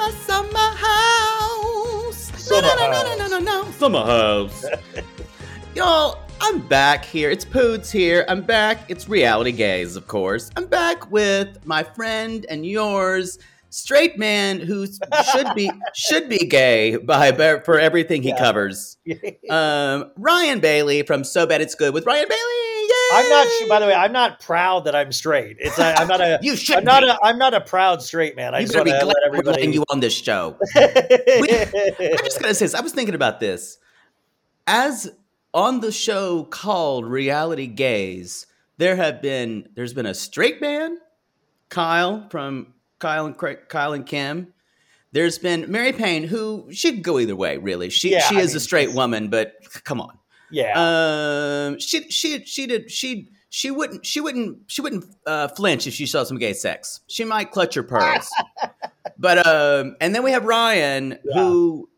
Summer House. Summer House. No. Summer House. Y'all, I'm back here. It's Poods here. I'm back. It's Reality Gaze, of course. I'm back with my friend and yours, straight man who should be gay for everything he covers. Ryan Bailey from So Bad It's Good with Ryan Bailey. Yay! I'm not. By the way, I'm not proud that I'm straight. I'm not a. You should. I'm not a proud straight man. I you just better want be to glad let we're everybody. letting you on this show. I'm just gonna say this. I was thinking about this as on the show called Reality Gaze. There's been a straight man, Kyle and Kim. There's been Mary Payne, who she could go either way. Really, she is a straight woman, but come on. Yeah. She wouldn't flinch if she saw some gay sex. She might clutch her pearls. But and then we have Ryan, who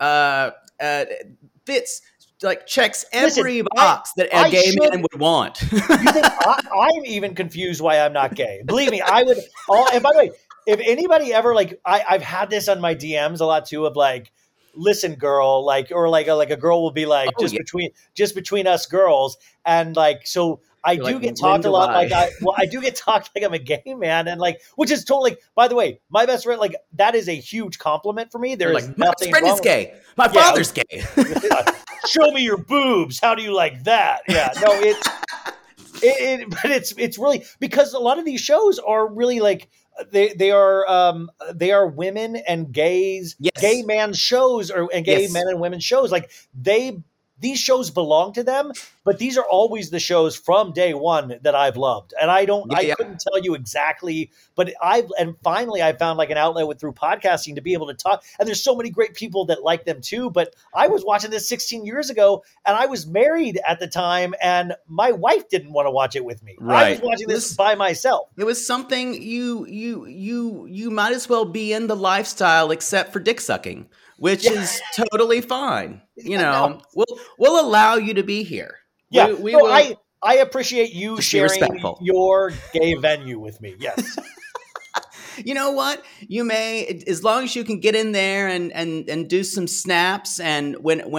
fits, like, checks every box that a gay man would want. You think I'm even confused why I'm not gay? Believe me, I would. And by the way, if anybody ever, like, I've had this on my DMs a lot too, of like, listen, girl, like, or like a girl will be like, just between us girls, and like, so I do get talked a lot. I do get talked like I'm a gay man, and like, which is totally. By the way, my best friend, like, that is a huge compliment for me. There's like, nothing. My friend is gay. My father's gay. Show me your boobs. How do you like that? Yeah, no, but it's really, because a lot of these shows are really like, they are women and gays, gay man shows, and gay men and women shows. Like, these shows belong to them, but these are always the shows from day one that I've loved. And I couldn't tell you exactly, but finally I found like an outlet through podcasting to be able to talk. And there's so many great people that like them too. But I was watching this 16 years ago, and I was married at the time, and my wife didn't want to watch it with me. Right. I was watching this by myself. It was something you might as well be in the lifestyle, except for dick sucking, which is totally fine. You know, we'll allow you to be here. Yeah, I appreciate you sharing your gay venue with me. Yes. You know what? You may, as long as you can get in there and do some snaps. And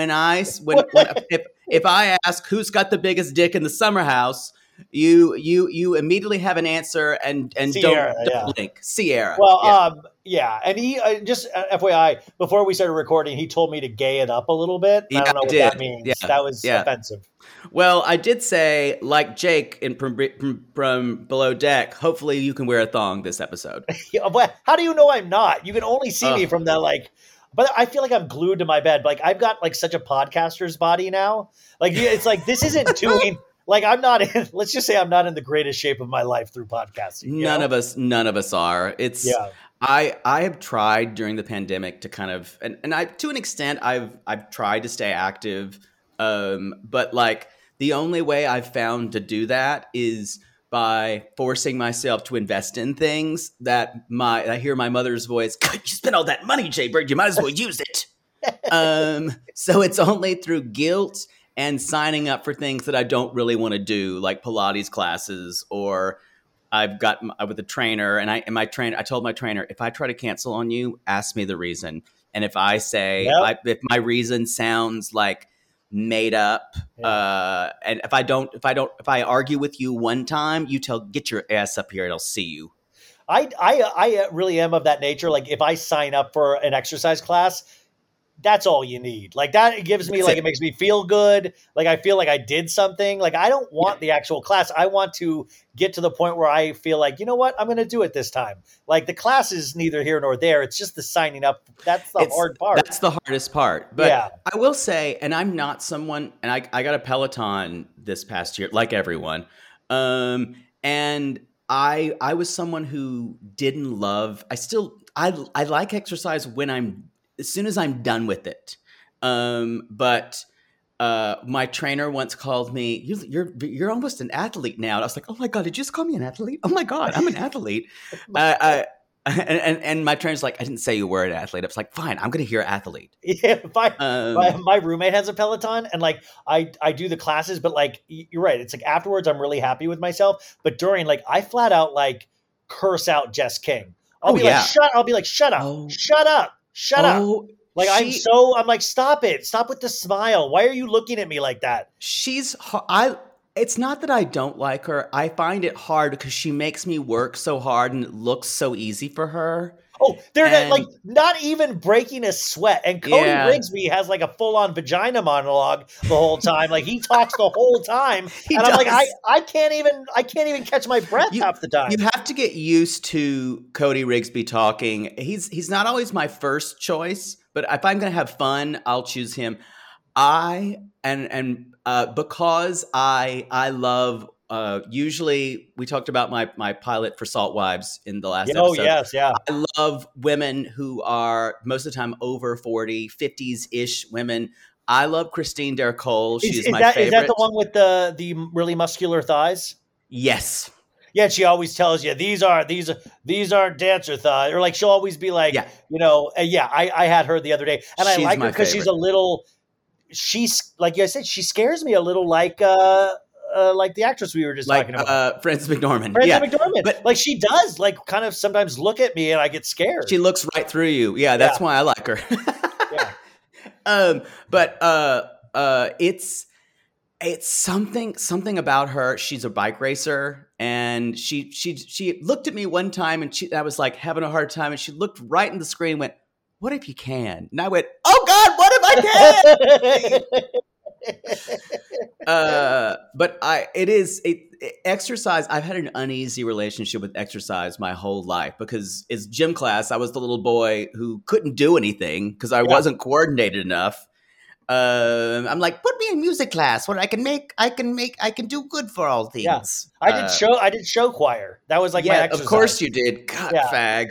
if I ask who's got the biggest dick in the summer house, you immediately have an answer, and Sierra, don't blink. Sierra. Well, and he just FYI, before we started recording, he told me to gay it up a little bit. I don't know what that means. Yeah. That was offensive. Well, I did say, like Jake from Below Deck, hopefully you can wear a thong this episode. But how do you know I'm not? You can only see me from that, like. But I feel like I'm glued to my bed. Like, I've got like such a podcaster's body now. Like, it's like, this isn't doing. Like, I'm not in, let's just say I'm not in the greatest shape of my life through podcasting. None of us are. It's, I have tried during the pandemic to kind of, and I, to an extent, I've tried to stay active. But like, the only way I've found to do that is by forcing myself to invest in things that I hear my mother's voice, God, you spent all that money, Jay Bird, you might as well use it. So it's only through guilt and signing up for things that I don't really want to do, like Pilates classes, or I've got with a trainer, and I told my trainer, if I try to cancel on you, ask me the reason. And if I say, if my reason sounds like made up, and if I argue with you one time, you get your ass up here and I'll see you. I really am of that nature. Like, if I sign up for an exercise class, that's all you need. Like, that, it gives me, it makes me feel good. Like, I feel like I did something. Like, I don't want the actual class. I want to get to the point where I feel like, you know what, I'm going to do it this time. Like, the class is neither here nor there. It's just the signing up. That's the hard part. That's the hardest part. But I will say, and I'm not someone, and I got a Peloton this past year, like everyone. And I was someone who didn't love, I like exercise as soon as I'm done with it. But my trainer once called me, you're almost an athlete now. And I was like, oh my God, did you just call me an athlete? Oh my God, I'm an athlete. And my trainer's like, I didn't say you were an athlete. I was like, fine, I'm going to hear athlete. Yeah, my roommate has a Peloton, and like I do the classes, but like, you're right. It's like afterwards, I'm really happy with myself. But during, like, I flat out like curse out Jess King. I'll be like, shut up, shut up. Shut up. Like, I'm like, stop it. Stop with the smile. Why are you looking at me like that? It's not that I don't like her. I find it hard because she makes me work so hard and it looks so easy for her. Oh, they're like not even breaking a sweat. And Cody Rigsby has like a full-on vagina monologue the whole time. Like he talks the whole time, I'm like, I can't even catch my breath half the time. You have to get used to Cody Rigsby talking. He's not always my first choice, but if I'm going to have fun, I'll choose him. Because I love. Usually we talked about my pilot for Salt Wives in the last episode. Oh, yes, yeah. I love women who are most of the time over 40, 50s-ish women. I love Christine D'Ercole. She's my favorite. Is that the one with the really muscular thighs? Yes. Yeah, she always tells you these are dancer thighs, or like she'll always be like, I had her the other day, and I like her because she's a little. She's like I said, she scares me a little like the actress we were just talking about, Frances McDormand. McDormand, but like she does like kind of sometimes look at me and I get scared. She looks right through you. Yeah, that's why I like her. It's something about her. She's a bike racer, and she looked at me one time, and I was like having a hard time, and she looked right in the screen and went, "What if you can?" And I went, "Oh God, what if I can?" But exercise. I've had an uneasy relationship with exercise my whole life because it's gym class. I was the little boy who couldn't do anything because I wasn't coordinated enough. I'm like, put me in music class where I can do good for all things. Yeah. I did show choir. That was like my exercise. Of course you did. God, fag.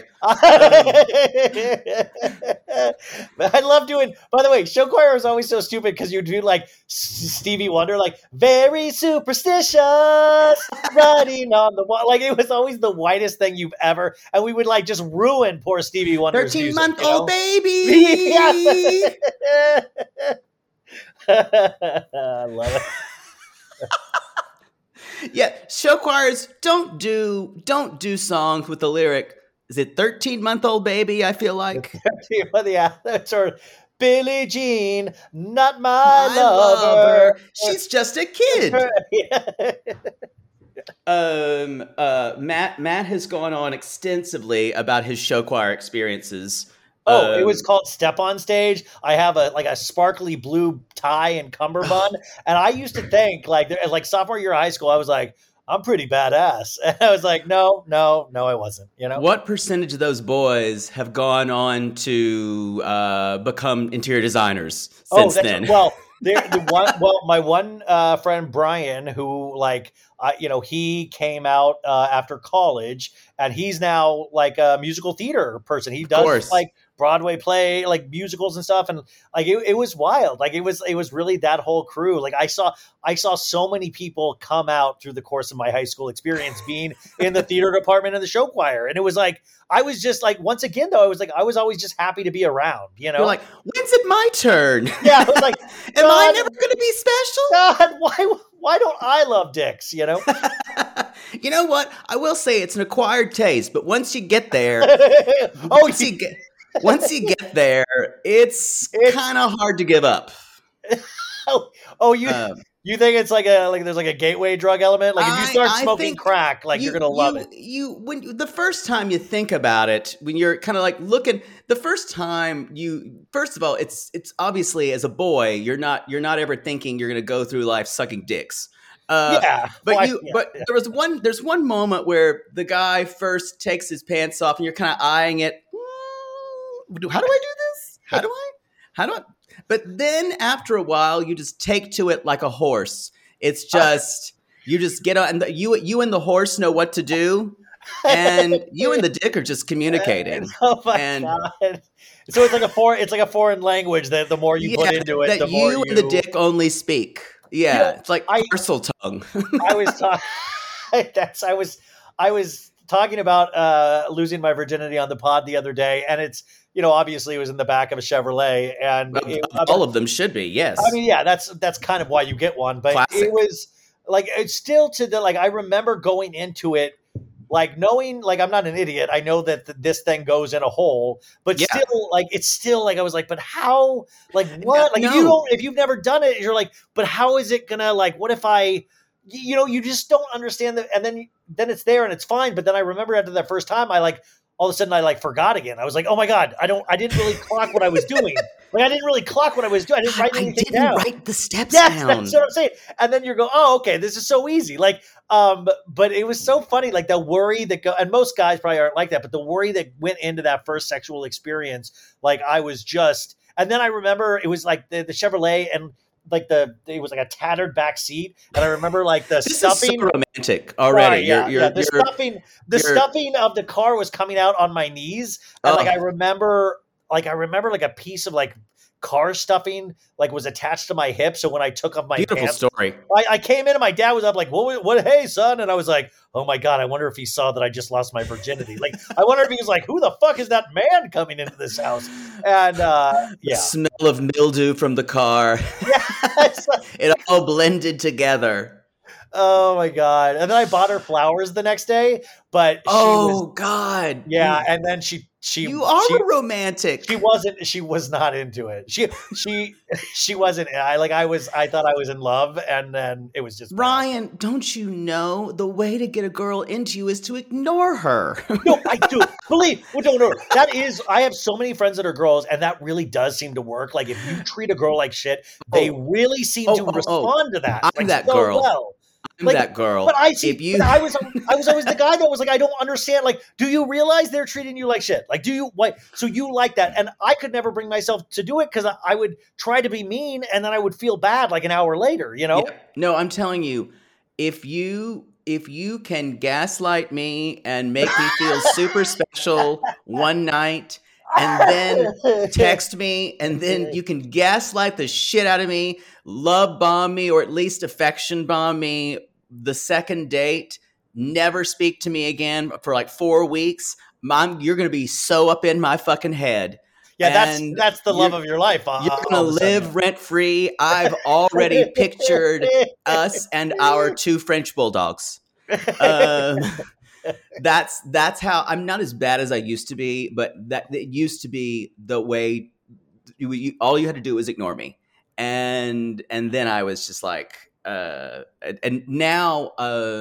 I love doing, by the way, show choir was always so stupid because you do like Stevie Wonder, like very superstitious, riding on the wall. Like it was always the whitest thing you've ever, and we would like just ruin poor Stevie Wonder's 13-month-old baby. I love it. Yeah, show choirs don't do songs with the lyric. Is it 13-month-old baby? I feel like. Yeah, that's our Billie Jean, not my lover. She's just a kid. Matt has gone on extensively about his show choir experiences. It was called Step on Stage. I have a sparkly blue tie and cummerbund, and I used to think like sophomore year of high school, I was like, I'm pretty badass, and I was like, no, I wasn't. You know, what percentage of those boys have gone on to become interior designers since then? Well, my one friend Brian, who he came out after college, and he's now like a musical theater person. He does like Broadway play, like musicals and stuff, and like it was wild. Like it was really that whole crew. Like I saw so many people come out through the course of my high school experience being in the theater department and the show choir, and it was like I was just like, once again though, I was always just happy to be around. You know, you're like, when's it my turn? Yeah, I was like, am I never going to be special? God, why don't I love dicks? You know. You know what? I will say it's an acquired taste, but once you get there, once you get there, it's kind of hard to give up. You think it's like there's like a gateway drug element? Like if you start smoking crack, like you're gonna love it. When the first time you think about it, when you're kind of like looking, the first time first of all, it's obviously as a boy, you're not ever thinking you're gonna go through life sucking dicks. But there's one moment where the guy first takes his pants off and you're kind of eyeing it. How do I do this? How do I? But then after a while, you just take to it like a horse. It's just, you just get on, and you and the horse know what to do. And you and the dick are just communicating. Oh my God. So it's like a foreign language that the more you put into it, the more you and the dick only speak. Yeah, it's like parcel tongue. I was talking about losing my virginity on the pod the other day, and it's, obviously it was in the back of a Chevrolet, and all of them should be. Yes, I mean, yeah, that's kind of why you get one, but classic. It was like it's still to the like I remember going into it like knowing, like, I'm not an idiot. I know that this thing goes in a hole, but still, like, it's still like, I was like, but how, like, what, like, if you've never done it, you're like, but how is it gonna, like, what if you just don't understand that. And then it's there and it's fine. But then I remember after that first time, all of a sudden I like forgot again. I was like, oh my God, I didn't really clock what I was doing. Like, I didn't really clock what I was doing. I didn't write anything down. Write the steps down. That's what I'm saying. And then you go, oh, okay, this is so easy. Like, but it was so funny. Like the worry and most guys probably aren't like that, but the worry that went into that first sexual experience, like I was just, and then I remember it was like the Chevrolet and like it was like a tattered back seat, and I remember like the stuffing. Is so romantic already. Right, the stuffing of the car was coming out on my knees, and I remember like a piece of like car stuffing like was attached to my hip. So when I took off my pants, story. I came in and my dad was up like, what, hey son, and I was like, oh my God, I wonder if he saw that I just lost my virginity. Like, I wonder if he was like, who the fuck is that man coming into this house? And the smell of mildew from the car. It all blended together. Oh my God. And then I bought her flowers the next day, but God. Yeah. And then she romantic. She was not into it. She wasn't. I thought I was in love, and then it was just Ryan, bad. Don't you know the way to get a girl into you is to ignore her? No, I do. Don't know. That is, I have so many friends that are girls, and that really does seem to work. Like, if you treat a girl like shit, they really seem to respond to that. I'm that girl. Well. I'm that girl. But I was always the guy that was like, I don't understand. Like, do you realize they're treating you like shit? Like, do you like? So you like that? And I could never bring myself to do it because I would try to be mean, and then I would feel bad like an hour later. You know? Yeah. No, I'm telling you, if you can gaslight me and make me feel super special one night, and then text me, and then you can gaslight the shit out of me, love bomb me, or at least affection bomb me the second date, never speak to me again for like 4 weeks, you're going to be so up in my fucking head. Yeah, that's the love of your life. You're going to live rent-free. I've already pictured us and our 2 French bulldogs. That's how I'm not as bad as I used to be, but that it used to be the way all you had to do was ignore me. And then I was just like, and now,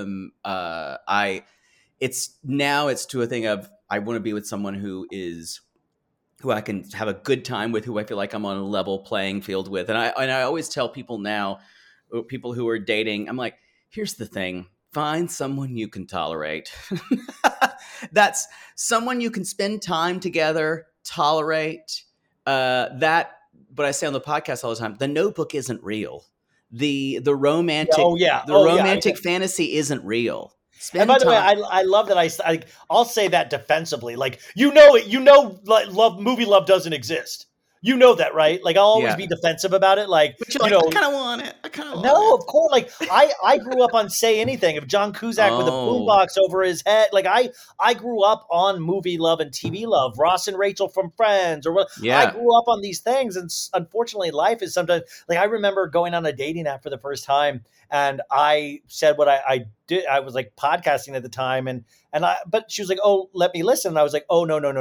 it's to a thing of, I want to be with someone who I can have a good time with, who I feel like I'm on a level playing field with. And I always tell people now, people who are dating, I'm like, here's the thing. Find someone you can tolerate. That's someone you can spend time together, tolerate. But I say on the podcast all the time, the Notebook isn't real. The romantic fantasy isn't real. And by the way, I love that I'll say that defensively. Like, movie love doesn't exist. You know that, right? Like, I'll always be defensive about it. Like, I kind of want it. No, of course. Like, I grew up on Say Anything of John Cusack with a boombox over his head. Like, I grew up on movie love and TV love. Ross and Rachel from Friends, or I grew up on these things. And unfortunately, life is sometimes like, I remember going on a dating app for the first time, and I said what I did. I was like podcasting at the time, but she was like, "Oh, let me listen." And I was like, "Oh, no.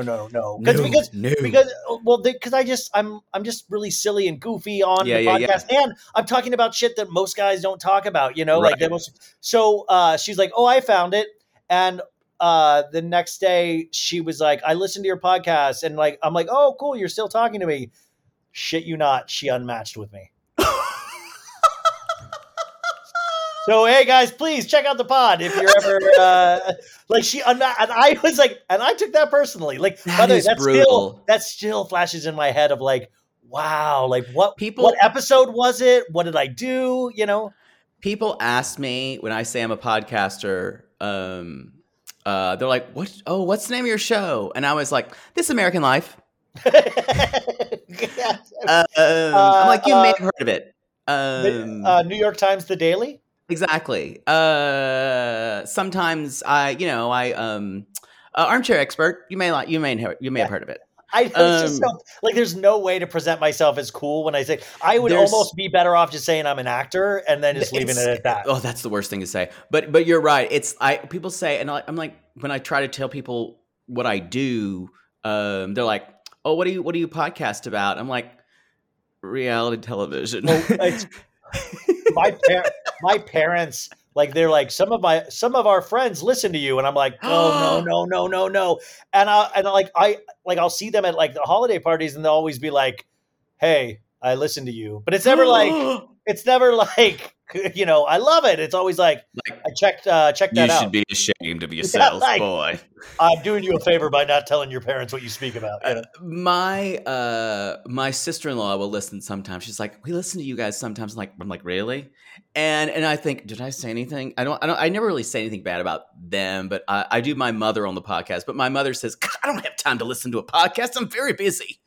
Because I'm just really silly and goofy on the podcast, and I'm talking about shit that most guys don't talk about, you know, right. So she's like, "Oh, I found it," and the next day she was like, "I listened to your podcast," and like, I'm like, "Oh, cool, you're still talking to me." Shit you not, she unmatched with me. So, hey guys, please check out the pod if you're ever and I was like, and I took that personally. Like, that's brutal. That still flashes in my head of like, wow, like what episode was it? What did I do? You know, people ask me when I say I'm a podcaster, they're like, what's the name of your show? And I was like, This American Life. I'm like, you may have heard of it. New York Times, The Daily. Exactly. Sometimes I Armchair Expert. You may have heard of it. I know, it's just so, like, there's no way to present myself as cool when I say I would almost be better off just saying I'm an actor and then just leaving it at that. Oh, that's the worst thing to say. But you're right. People say, and I'm like, when I try to tell people what I do, they're like, "Oh, what do you podcast about?" I'm like, reality television. Well, my parents, like, they're like, some of our friends listen to you, and I'm like, oh, no. And I'll see them at like the holiday parties, and they'll always be like, hey, I listen to you. But it's never like, I love it. It's always like I checked that out. You should be ashamed of yourself, boy. I'm doing you a favor by not telling your parents what you speak about. My sister-in-law will listen sometimes. She's like, we listen to you guys sometimes. I'm like, really? And I think, did I say anything? I never really say anything bad about them, but I do my mother on the podcast. But my mother says, I don't have time to listen to a podcast. I'm very busy.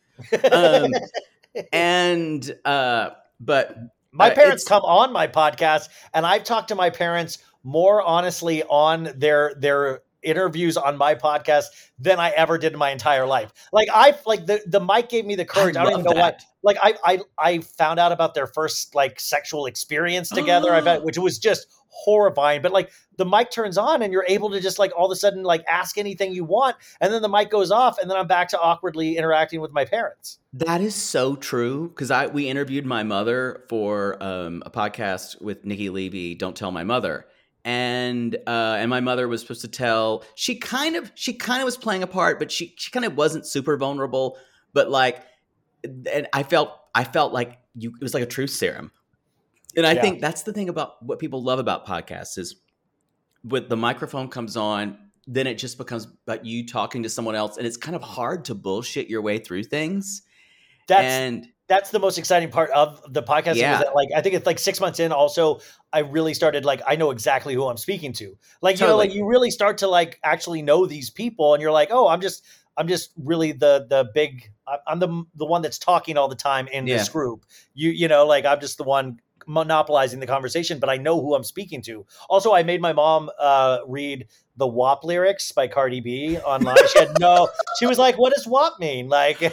But my parents come on my podcast, and I've talked to my parents more honestly on their interviews on my podcast than I ever did in my entire life. Like the mic gave me the courage. I don't even know why. Like I found out about their first like sexual experience together. I bet, which was just horrifying. But like the mic turns on and you're able to just like all of a sudden like ask anything you want, and then the mic goes off, and then I'm back to awkwardly interacting with my parents. That is so true, because we interviewed my mother for a podcast with Nikki Levy, Don't Tell My Mother. And my mother was supposed to tell. She kind of was playing a part, but she kind of wasn't super vulnerable. But like, and I felt like it was like a truth serum. And I think that's the thing about what people love about podcasts is when the microphone comes on, then it just becomes about you talking to someone else, and it's kind of hard to bullshit your way through things. That's the most exciting part of the podcast. Yeah. That, like, I think it's like 6 months in. Also, I really started like, I know exactly who I'm speaking to. Like, totally. You really start to like actually know these people, and you're like, oh, I'm just really the big, I'm the one that's talking all the time in this group. Like I'm just the one monopolizing the conversation, but I know who I'm speaking to. Also, I made my mom read the WAP lyrics by Cardi B online. She was like, what does WAP mean? Like,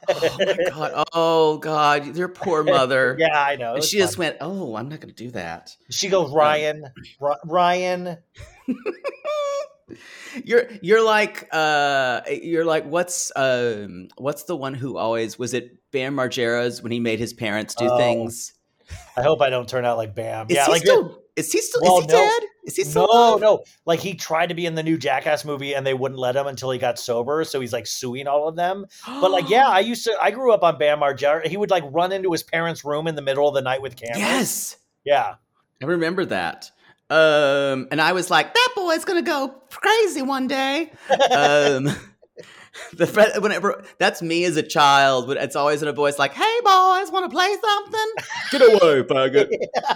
oh God, your poor mother. Yeah, I know. She just went, oh, I'm not going to do that. She goes, Ryan. You're like what's the one who always, was it Bam Margera's when he made his parents do things? I hope I don't turn out like Bam. Is he still is he dead? Is he still No. Like he tried to be in the new Jackass movie and they wouldn't let him until he got sober. So he's like suing all of them. But like, yeah, I grew up on Bam Margera. He would like run into his parents' room in the middle of the night with cameras. Yes. Yeah. I remember that. And I was like, that boy's going to go crazy one day. Whenever that's me as a child, but it's always in a voice like, "Hey boys, want to play something? Get away, faggot."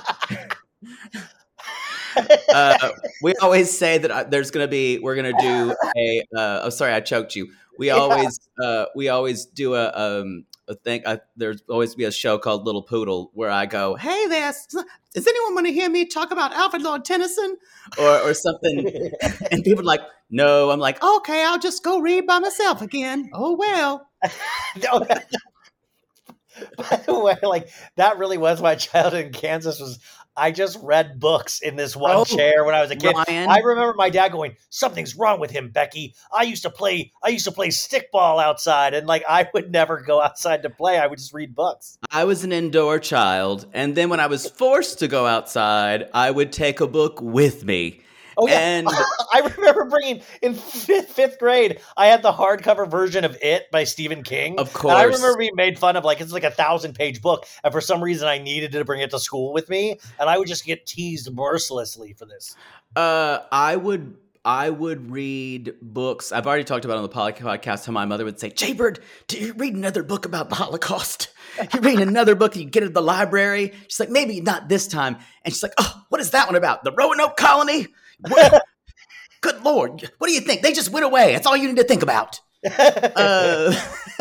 We always say that we're gonna do a. Oh, sorry, I choked you. We always do a thing. There's always be a show called Little Poodle where I go, "Hey there, does anyone want to hear me talk about Alfred Lord Tennyson or something?" And people are like, "No." I'm like, "Okay, I'll just go read by myself again." Oh well. No, by the way, like that really was my childhood in Kansas. Was I just read books in this one chair when I was a kid. Ryan. I remember my dad going, "Something's wrong with him, Becky. I used to play stickball outside, and like I would never go outside to play. I would just read books." I was an indoor child, and then when I was forced to go outside, I would take a book with me. Oh yeah, and I remember bringing in fifth grade. I had the hardcover version of It by Stephen King. Of course, and I remember being made fun of. Like it's like a 1,000-page book, and for some reason, I needed to bring it to school with me, and I would just get teased mercilessly for this. I would read books. I've already talked about on the podcast how my mother would say, "Jaybird, do you read another book about the Holocaust? You read another book you get at the library?" She's like, "Maybe not this time." And she's like, "Oh, what is that one about? The Roanoke Colony?" Good Lord. What do you think? They just went away. That's all you need to think about. uh,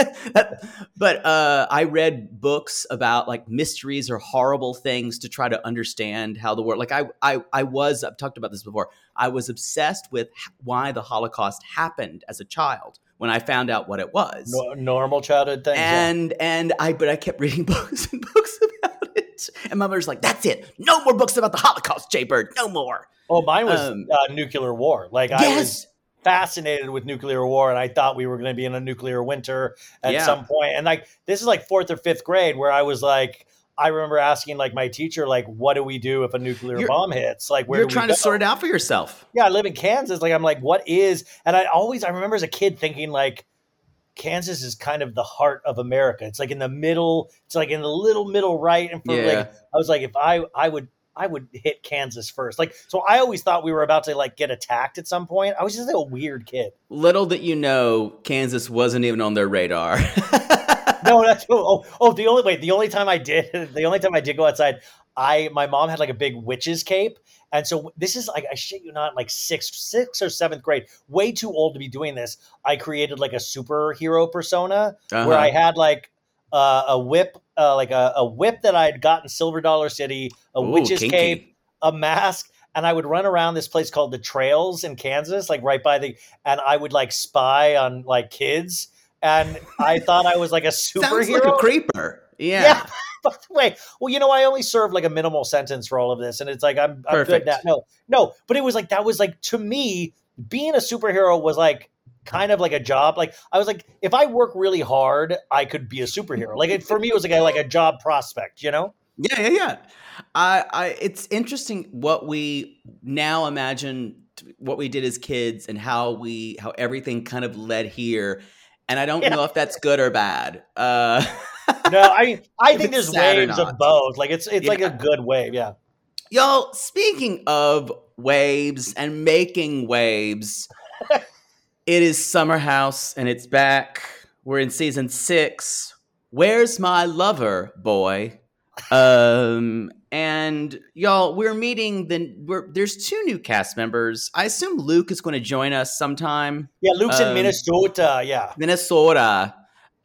but I read books about like mysteries or horrible things to try to understand how the world. Like I've talked about this before. I was obsessed with why the Holocaust happened as a child when I found out what it was. Normal childhood things. But I kept reading books and books about it. And my mother's like, "That's it. No more books about the Holocaust, Jay Bird. No more." Oh, mine was nuclear war. Like I was fascinated with nuclear war, and I thought we were going to be in a nuclear winter at some point. And like this is like 4th or 5th grade, where I was like, I remember asking like my teacher, like, "What do we do if a nuclear bomb hits? Like, where you're do we trying go?" to sort it out for yourself. Yeah, I live in Kansas. Like, I'm like, what is? And I remember as a kid thinking like, Kansas is kind of the heart of America. It's like in the middle. It's like in the little middle right. And for like, I was like, if I would hit Kansas first. Like, so I always thought we were about to like get attacked at some point. I was just like a weird kid. Little that you know, Kansas wasn't even on their radar. No, that's the only time I did go outside, my mom had like a big witch's cape. And so this is like, I shit you not, like sixth or 7th grade, way too old to be doing this. I created like a superhero persona where I had like a whip, like a whip that I had got in Silver Dollar City, witch's cape, a mask. And I would run around this place called the Trails in Kansas, like right by and I would like spy on like kids. And I thought I was like a superhero. Sounds like a creeper. Yeah. By the way, well, I only served like a minimal sentence for all of this, and it's like I'm good now. No, but it was like that was like to me being a superhero was like kind of like a job. Like I was like, if I work really hard, I could be a superhero. Like for me, it was like a job prospect. You know? Yeah. It's interesting what we now imagine what we did as kids and how everything kind of led here. And I don't know if that's good or bad. No, I think there's waves of both. Like it's like a good wave. Yeah. Y'all, speaking of waves and making waves, it is Summer House and it's back. We're in season 6. Where's my lover, boy? And y'all, we're meeting there's 2 new cast members. I assume Luke is going to join us sometime. Yeah, Luke's in Minnesota. Yeah. Minnesota.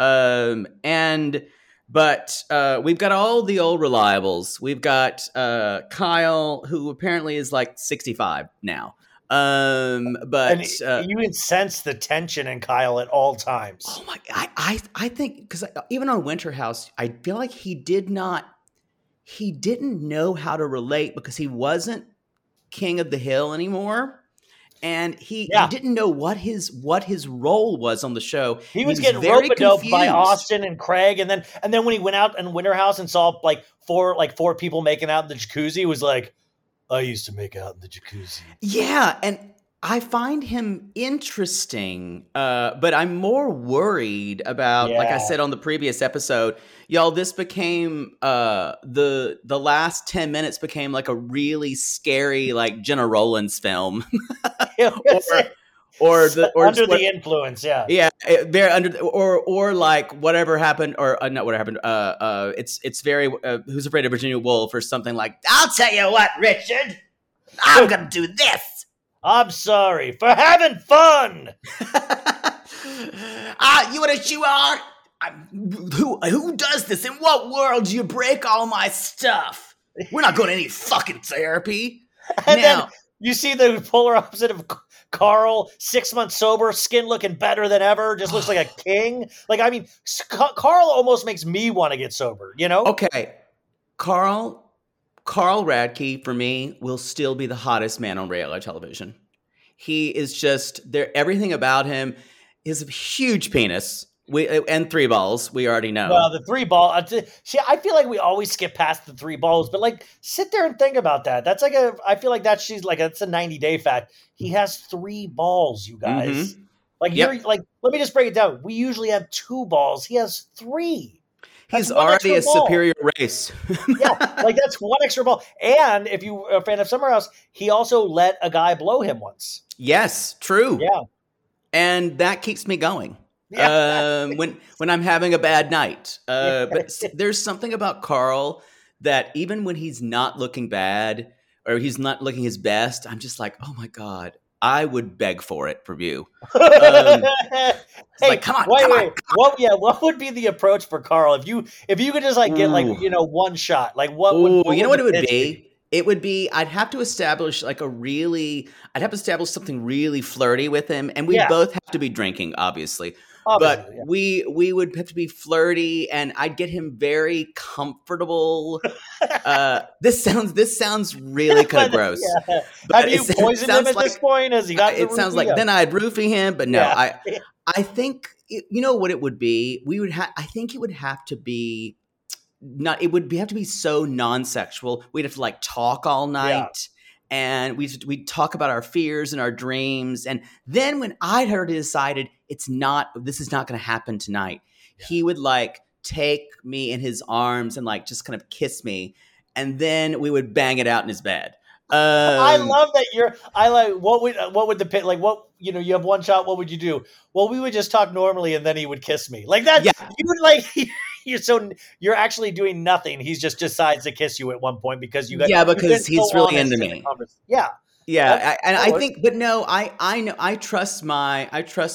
But we've got all the old reliables. We've got Kyle, who apparently is like 65 now. But you can sense the tension in Kyle at all times. Oh my! I think because even on Winter House, I feel like he didn't know how to relate because he wasn't king of the hill anymore. And he didn't know what his role was on the show. He was getting rope-a-doped by Austin and Craig, and then when he went out in Winter House and saw like four people making out in the jacuzzi, he was like, I used to make out in the jacuzzi. Yeah, and I find him interesting, but I'm more worried about, like I said on the previous episode, y'all, this became, the last 10 minutes became like a really scary, like Jenna Rollins film. or under the influence, they're under, or like whatever happened, or not what happened. It's very Who's Afraid of Virginia Woolf or something like. I'll tell you what, Richard, I'm gonna do this. I'm sorry for having fun. You what you are. Who does this? In what world do you break all my stuff? We're not going to any fucking therapy. And then you see the polar opposite of Carl, 6 months sober, skin looking better than ever, just looks like a king. Like, I mean, Carl almost makes me want to get sober, you know? Okay. Carl Radke, for me, will still be the hottest man on reality television. He is just there. Everything about him is a huge penis. And 3 balls, we already know. Well, the 3 ball. See, I feel like we always skip past the 3 balls, but like, sit there and think about that. That's like I feel like that's a 90-day fact. He has 3 balls, you guys. Mm-hmm. Like, you're like, let me just break it down. We usually have 2 balls. He has 3. He's already a superior race. Yeah, like that's 1 extra ball. And if you're a fan of Summer House, he also let a guy blow him once. Yes, true. Yeah, and that keeps me going. When I'm having a bad night. But there's something about Carl that even when he's not looking bad or he's not looking his best, I'm just like, oh my God, I would beg for it from you. Hey, like, come on, wait. What would be the approach for Carl if you could just like get like one shot? Like what would you know what it would pitch be? It would be I'd have to establish something really flirty with him, and we both have to be drinking, obviously. But we would have to be flirty, and I'd get him very comfortable. This sounds really kind of gross. Yeah. Have you poisoned him at this point? Has he got the it sounds like then I'd roofie him, but no, I think you know what it would be. I think it would have to be have to be so non-sexual. We'd have to like talk all night. And we'd talk about our fears and our dreams. And then when I'd already decided this is not going to happen tonight, he would like take me in his arms and like just kind of kiss me. And then we would bang it out in his bed. I love that what would the pit, like what, you have one shot. What would you do? Well, we would just talk normally and then he would kiss me like that. Yeah. You would like, you're actually doing nothing. He just decides to kiss you at one point because because he's really into me. Yeah. Yeah. I think, but no, I know, I trust my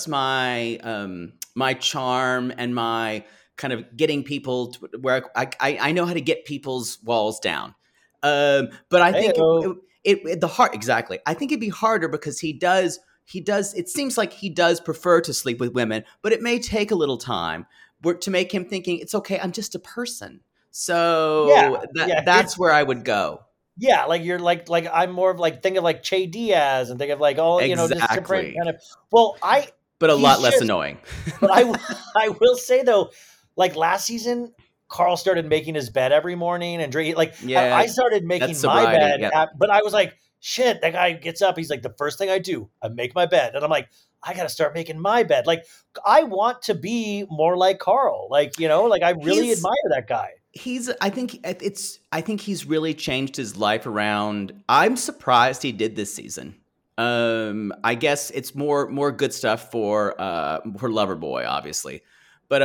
my charm and my kind of getting people to where I know how to get people's walls down. But I think exactly. I think it'd be harder because he does, it seems like he does prefer to sleep with women, but it may take a little time to make him thinking it's okay. I'm just a person. So that's where I would go. Yeah. Like you're like I'm more of like, think of like Che Diaz and think of like, just different kind of, but a lot less annoying. But I will say though, like last season, Carl started making his bed every morning and drinking. Like I started making my bed, but I was like, shit, that guy gets up. He's like, the first thing I do, I make my bed. And I'm like, I got to start making my bed. Like I want to be more like Carl. Like, I really admire that guy. I think he's really changed his life around. I'm surprised he did this season. I guess it's more good stuff for Loverboy, obviously. But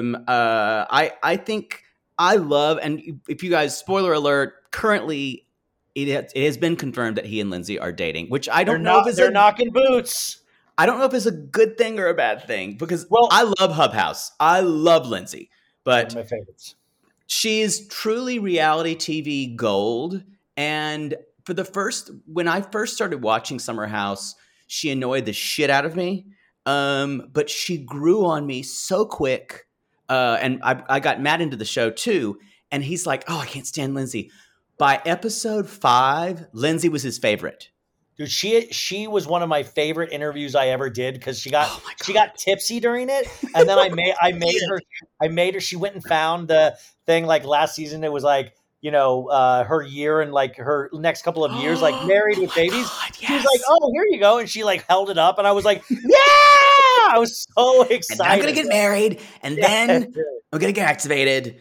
I think I love, and if you guys, spoiler alert, currently it has been confirmed that he and Lindsay are dating, which I don't know if they're knocking boots. I don't know if it's a good thing or a bad thing because I love Hub House. I love Lindsay, but one of my favorites. She's truly reality TV gold. And when I first started watching Summer House, she annoyed the shit out of me. But she grew on me so quick. And I got Matt into the show too. And he's like, oh, I can't stand Lindsay. By episode 5, Lindsay was his favorite. Dude, she was one of my favorite interviews I ever did because she got tipsy during it, and then I made her. She went and found the thing like last season. It was like her year and like her next couple of years, like married with babies. God, yes. She was like, "Oh, here you go," and she like held it up, and I was like, "Yeah!" I was so excited. And I'm gonna get married, and then I'm gonna get activated.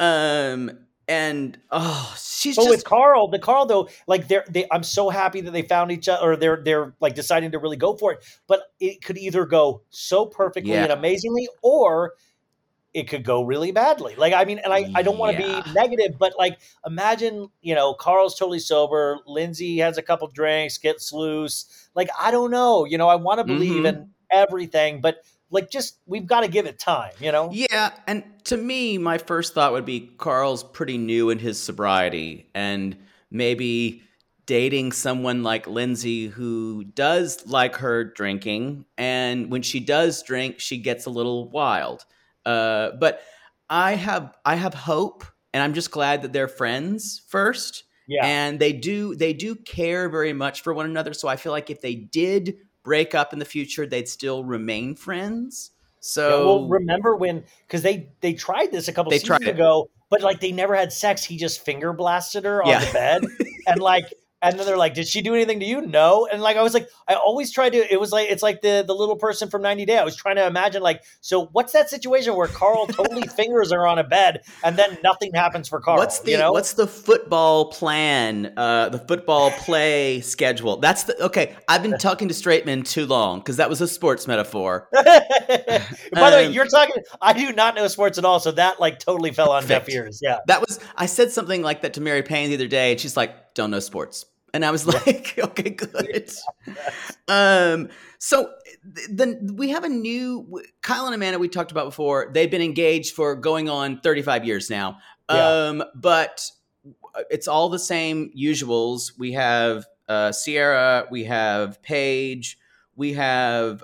And she's just with Carl, though, like I'm so happy that they found each other, or they're like deciding to really go for it. But it could either go so perfectly and amazingly, or it could go really badly. Like, I mean, and I don't want to be negative, but like, imagine, Carl's totally sober. Lindsay has a couple drinks, gets loose. Like, I don't know, I want to believe in everything, but like, just, we've got to give it time, Yeah. And to me, my first thought would be Carl's pretty new in his sobriety, and maybe dating someone like Lindsay who does like her drinking. And when she does drink, she gets a little wild. But I have hope, and I'm just glad that they're friends first. Yeah. And they do care very much for one another. So I feel like if they did break up in the future, they'd still remain friends. So remember because they tried this a couple seasons ago, but like they never had sex. He just finger blasted her on the bed, and then they're like, "Did she do anything to you?" No. And like I was like, I always tried to. It was like it's like the little person from 90 Day. I was trying to imagine like, so what's that situation where Carl totally fingers her on a bed and then nothing happens for Carl? What's the football plan? The football play schedule. Okay. I've been talking to straight men too long because that was a sports metaphor. By the way, you're talking. I do not know sports at all, so that like totally fell on deaf ears. Yeah, I said something like that to Mary Payne the other day, and she's like, "Don't know sports." And I was like, okay, good. So then we have a new Kyle and Amanda we talked about before. They've been engaged for going on 35 years now. But it's all the same usuals. We have Sierra, we have Paige, we have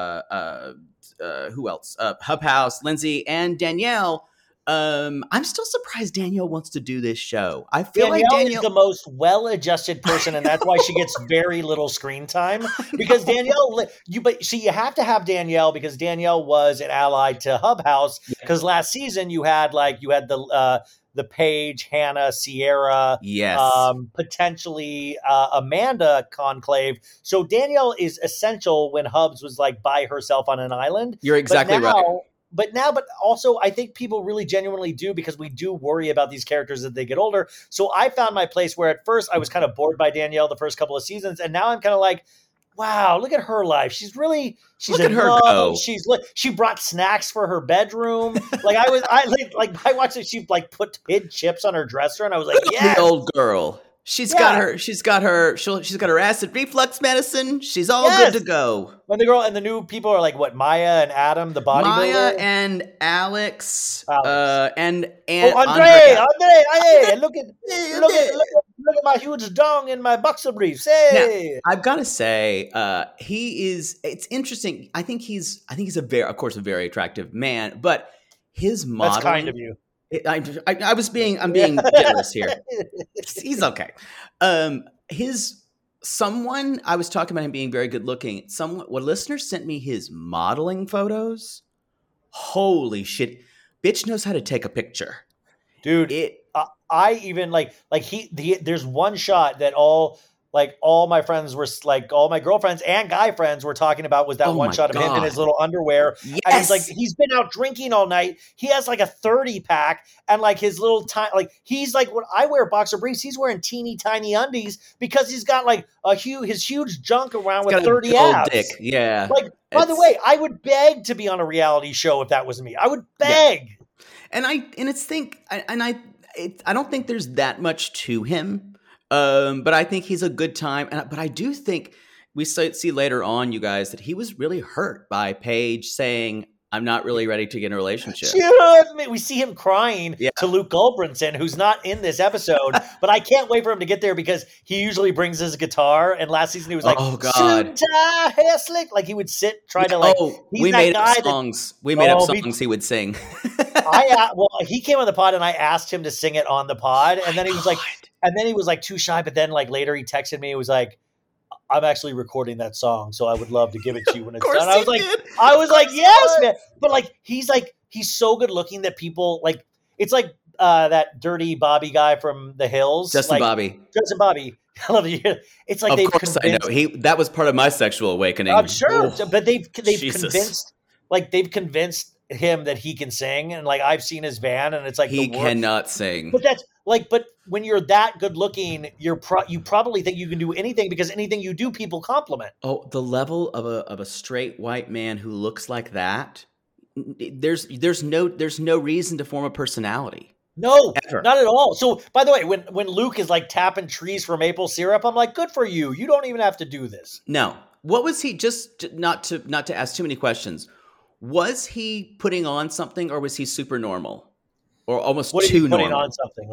who else? Hub House, Lindsay, and Danielle. I'm still surprised Danielle wants to do this show. I feel Danielle like Danielle is the most well-adjusted person, and that's why she gets very little screen time. Because Danielle, you have to have Danielle because Danielle was an ally to Hub House. Because last season you had the Paige, Hannah, Sierra, potentially Amanda conclave. So Danielle is essential when Hubs was like by herself on an island. You're exactly right. But also I think people really genuinely do, because we do worry about these characters as they get older. So I found my place where at first I was kind of bored by Danielle the first couple of seasons. And now I'm kind of like, wow, look at her life. She's look at her go. She brought snacks for her bedroom. I watched it. She hid chips on her dresser, and I was like, yeah, the old girl. She's got her acid reflux medicine. She's all good to go. When the girl and the new people are like, what, Maya and Adam, the bodybuilder? Maya and Alex. And Andre, look at my huge dong in my boxer briefs. Hey, now, I've got to say, it's interesting. I think he's a very attractive man, but his modeling. That's kind of you. I'm being generous here. He's okay. Someone I was talking about him being very good looking. When listeners sent me his modeling photos, holy shit, bitch knows how to take a picture, dude. I even there's one shot that all my friends were all my girlfriends and guy friends were talking about was that one shot of him in his little underwear. Yes. And he's like, he's been out drinking all night. He has like a 30 pack and like his little he's like, when I wear boxer briefs, he's wearing teeny tiny undies because he's got like his huge junk around with 30 abs. Dick. Yeah. By the way, I would beg to be on a reality show if that was me. I would beg. Yeah. I don't think there's that much to him. But I think he's a good time. But I do think we see later on, you guys, that he was really hurt by Paige saying, I'm not really ready to get in a relationship. We see him crying to Luke Goldbrinson, who's not in this episode, but I can't wait for him to get there because he usually brings his guitar. And last season he was like, oh God, hair slick. Like he would sit, try to we made up songs. We made up songs he would sing. He came on the pod and I asked him to sing it on the pod. And then he was like too shy. But then later he texted me. He was like, I'm actually recording that song, so I would love to give it to you when it's done. I was like, yes, man. But he's so good looking that people it's like that dirty Bobby guy from The Hills. Justin Bobby. I love it. It's like of course I know. That was part of my sexual awakening. I'm sure. But they've convinced him that he can sing, and I've seen his van, and it's like he cannot sing. But that's but when you're that good looking, you probably think you can do anything because anything you do, people compliment. Oh, the level of a straight white man who looks like that, there's no reason to form a personality. No, ever. Not at all. So, by the way, when Luke is tapping trees for maple syrup, I'm like, good for you. You don't even have to do this. No. What was he? Just not to ask too many questions. Was he putting on something, or was he super normal? Or almost too normal. Putting on something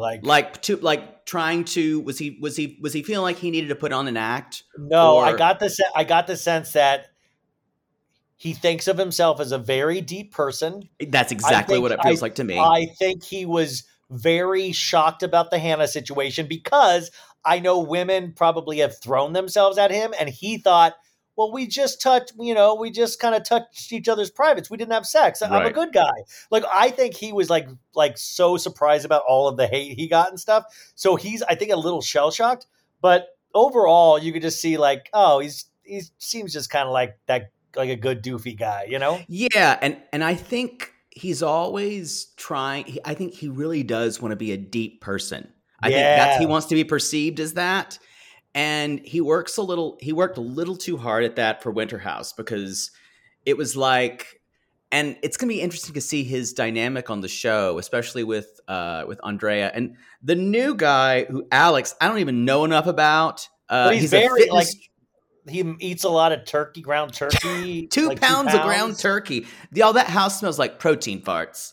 was he feeling like he needed to put on an act? No, I got the sense that he thinks of himself as a very deep person. That's exactly what it feels like to me. I think he was very shocked about the Hannah situation because I know women probably have thrown themselves at him, and he thought, well, we just kind of touched each other's privates. We didn't have sex. I'm a good guy. I think he was so surprised about all of the hate he got and stuff. So he's, I think, a little shell shocked. But overall, you could just see he seems just kind of like a good doofy guy, you know? Yeah, and I think he's always trying. I think he really does want to be a deep person. I think he wants to be perceived as that. And he worked a little too hard at that for Winter House because it was and it's going to be interesting to see his dynamic on the show, especially with Andrea and the new guy who Alex, I don't even know enough about, But he's He's a very fitness. he eats a lot of turkey, ground turkey. 2 pounds of ground turkey. Y'all, that house smells like protein farts.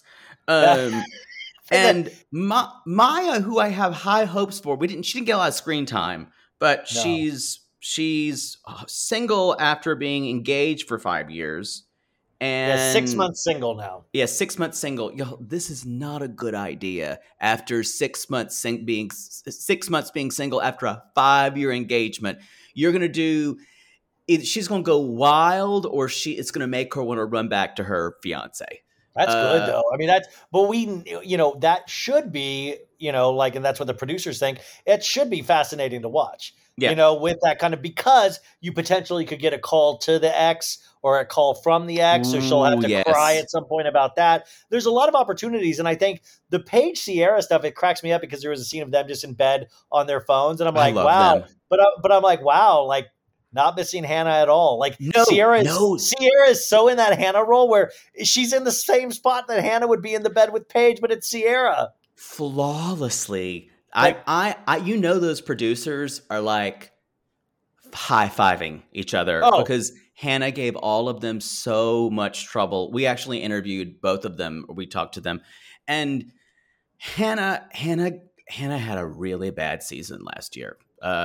And Maya, who I have high hopes for, she didn't get a lot of screen time, but she's single after being engaged for 5 years. And 6 months single now. Yeah, 6 months single. Yo, this is not a good idea. After 6 months being 6 months being single after a 5-year engagement, you're gonna do. She's gonna go wild, or it's gonna make her want to run back to her fiance. That's good though. I mean, that should be, and that's what the producers think. It should be fascinating to watch. Yeah. With that kind of, because you potentially could get a call to the ex or a call from the ex, so she'll have to cry at some point about that. There's a lot of opportunities. And I think the Paige Sierra stuff, it cracks me up because there was a scene of them just in bed on their phones. And I'm like, wow. Them. But I'm like, wow, like not missing Hannah at all. Like Sierra is so in that Hannah role where she's in the same spot that Hannah would be in the bed with Paige, but it's Sierra. Flawlessly. Those producers are like high-fiving each other because Hannah gave all of them so much trouble. We actually interviewed both of them. We talked to them, and Hannah had a really bad season last year.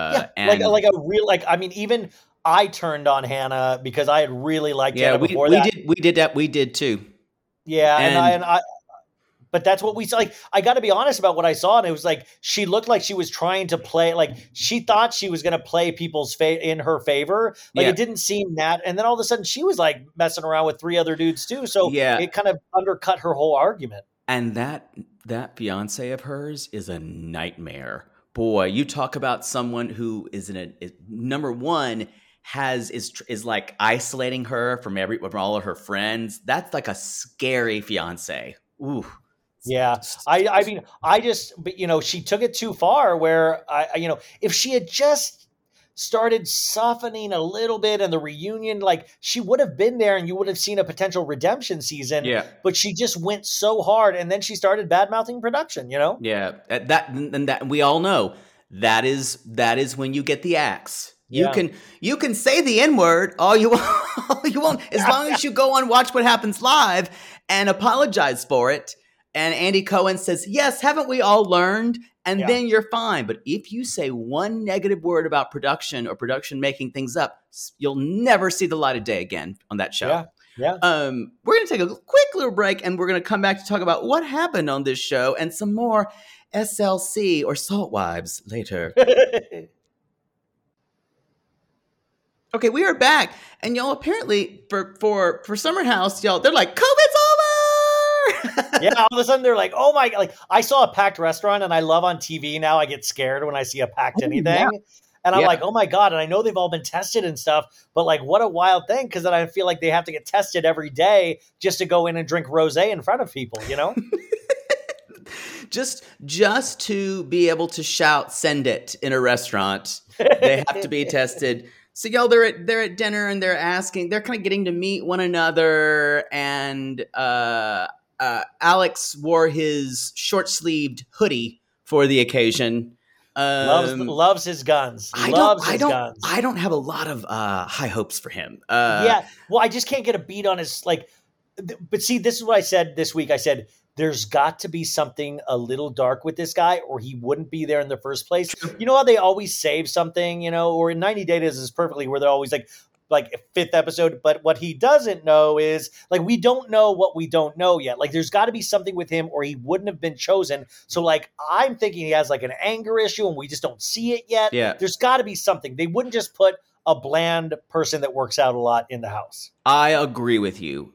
Even I turned on Hannah because I had really liked Hannah before that. We did too. Yeah, and I but that's what we saw. Like, I got to be honest about what I saw, and it was like she looked like she was trying to play, like she thought she was going to play people's in her favor. Like it didn't seem that, and then all of a sudden she was like messing around with 3 other dudes too. So it kind of undercut her whole argument. And that fiance of hers is a nightmare. Boy, you talk about someone who is number one is like isolating her from all of her friends. That's like a scary fiance. Ooh. Yeah. I mean, she took it too far where if she had just started softening a little bit and the reunion, like she would have been there and you would have seen a potential redemption season. Yeah. But she just went so hard and then she started bad-mouthing production, Yeah. That we all know that is when you get the axe. You can say the N-word all you want, as long as you go on Watch What Happens Live and apologize for it. And Andy Cohen says, yes, haven't we all learned? And then you're fine. But if you say one negative word about production or production making things up, you'll never see the light of day again on that show. Yeah. We're going to take a quick little break, and we're going to come back to talk about what happened on this show and some more SLC or Salt Wives later. Okay, we are back. And y'all, apparently for Summer House, y'all, they're like, COVID's over! Yeah, all of a sudden they're like, oh my, like I saw a packed restaurant, and I love on TV now, I get scared when I see a packed anything. Yeah. And I'm like, oh my God. And I know they've all been tested and stuff, but like, what a wild thing. Because then I feel like they have to get tested every day just to go in and drink rosé in front of people, Just to be able to shout, send it in a restaurant, they have to be tested. So y'all, they're at dinner and they're kind of getting to meet one another. And Alex wore his short-sleeved hoodie for the occasion. Loves his guns. I don't have a lot of high hopes for him. Well, I just can't get a beat on his but see, this is what I said this week. I said, there's got to be something a little dark with this guy or he wouldn't be there in the first place. True. You know how they always save something, or in 90 Days is perfectly where they're always like fifth episode. But what he doesn't know is we don't know what we don't know yet. Like there's got to be something with him or he wouldn't have been chosen. So I'm thinking he has an anger issue and we just don't see it yet. Yeah. There's got to be something. They wouldn't just put a bland person that works out a lot in the house. I agree with you.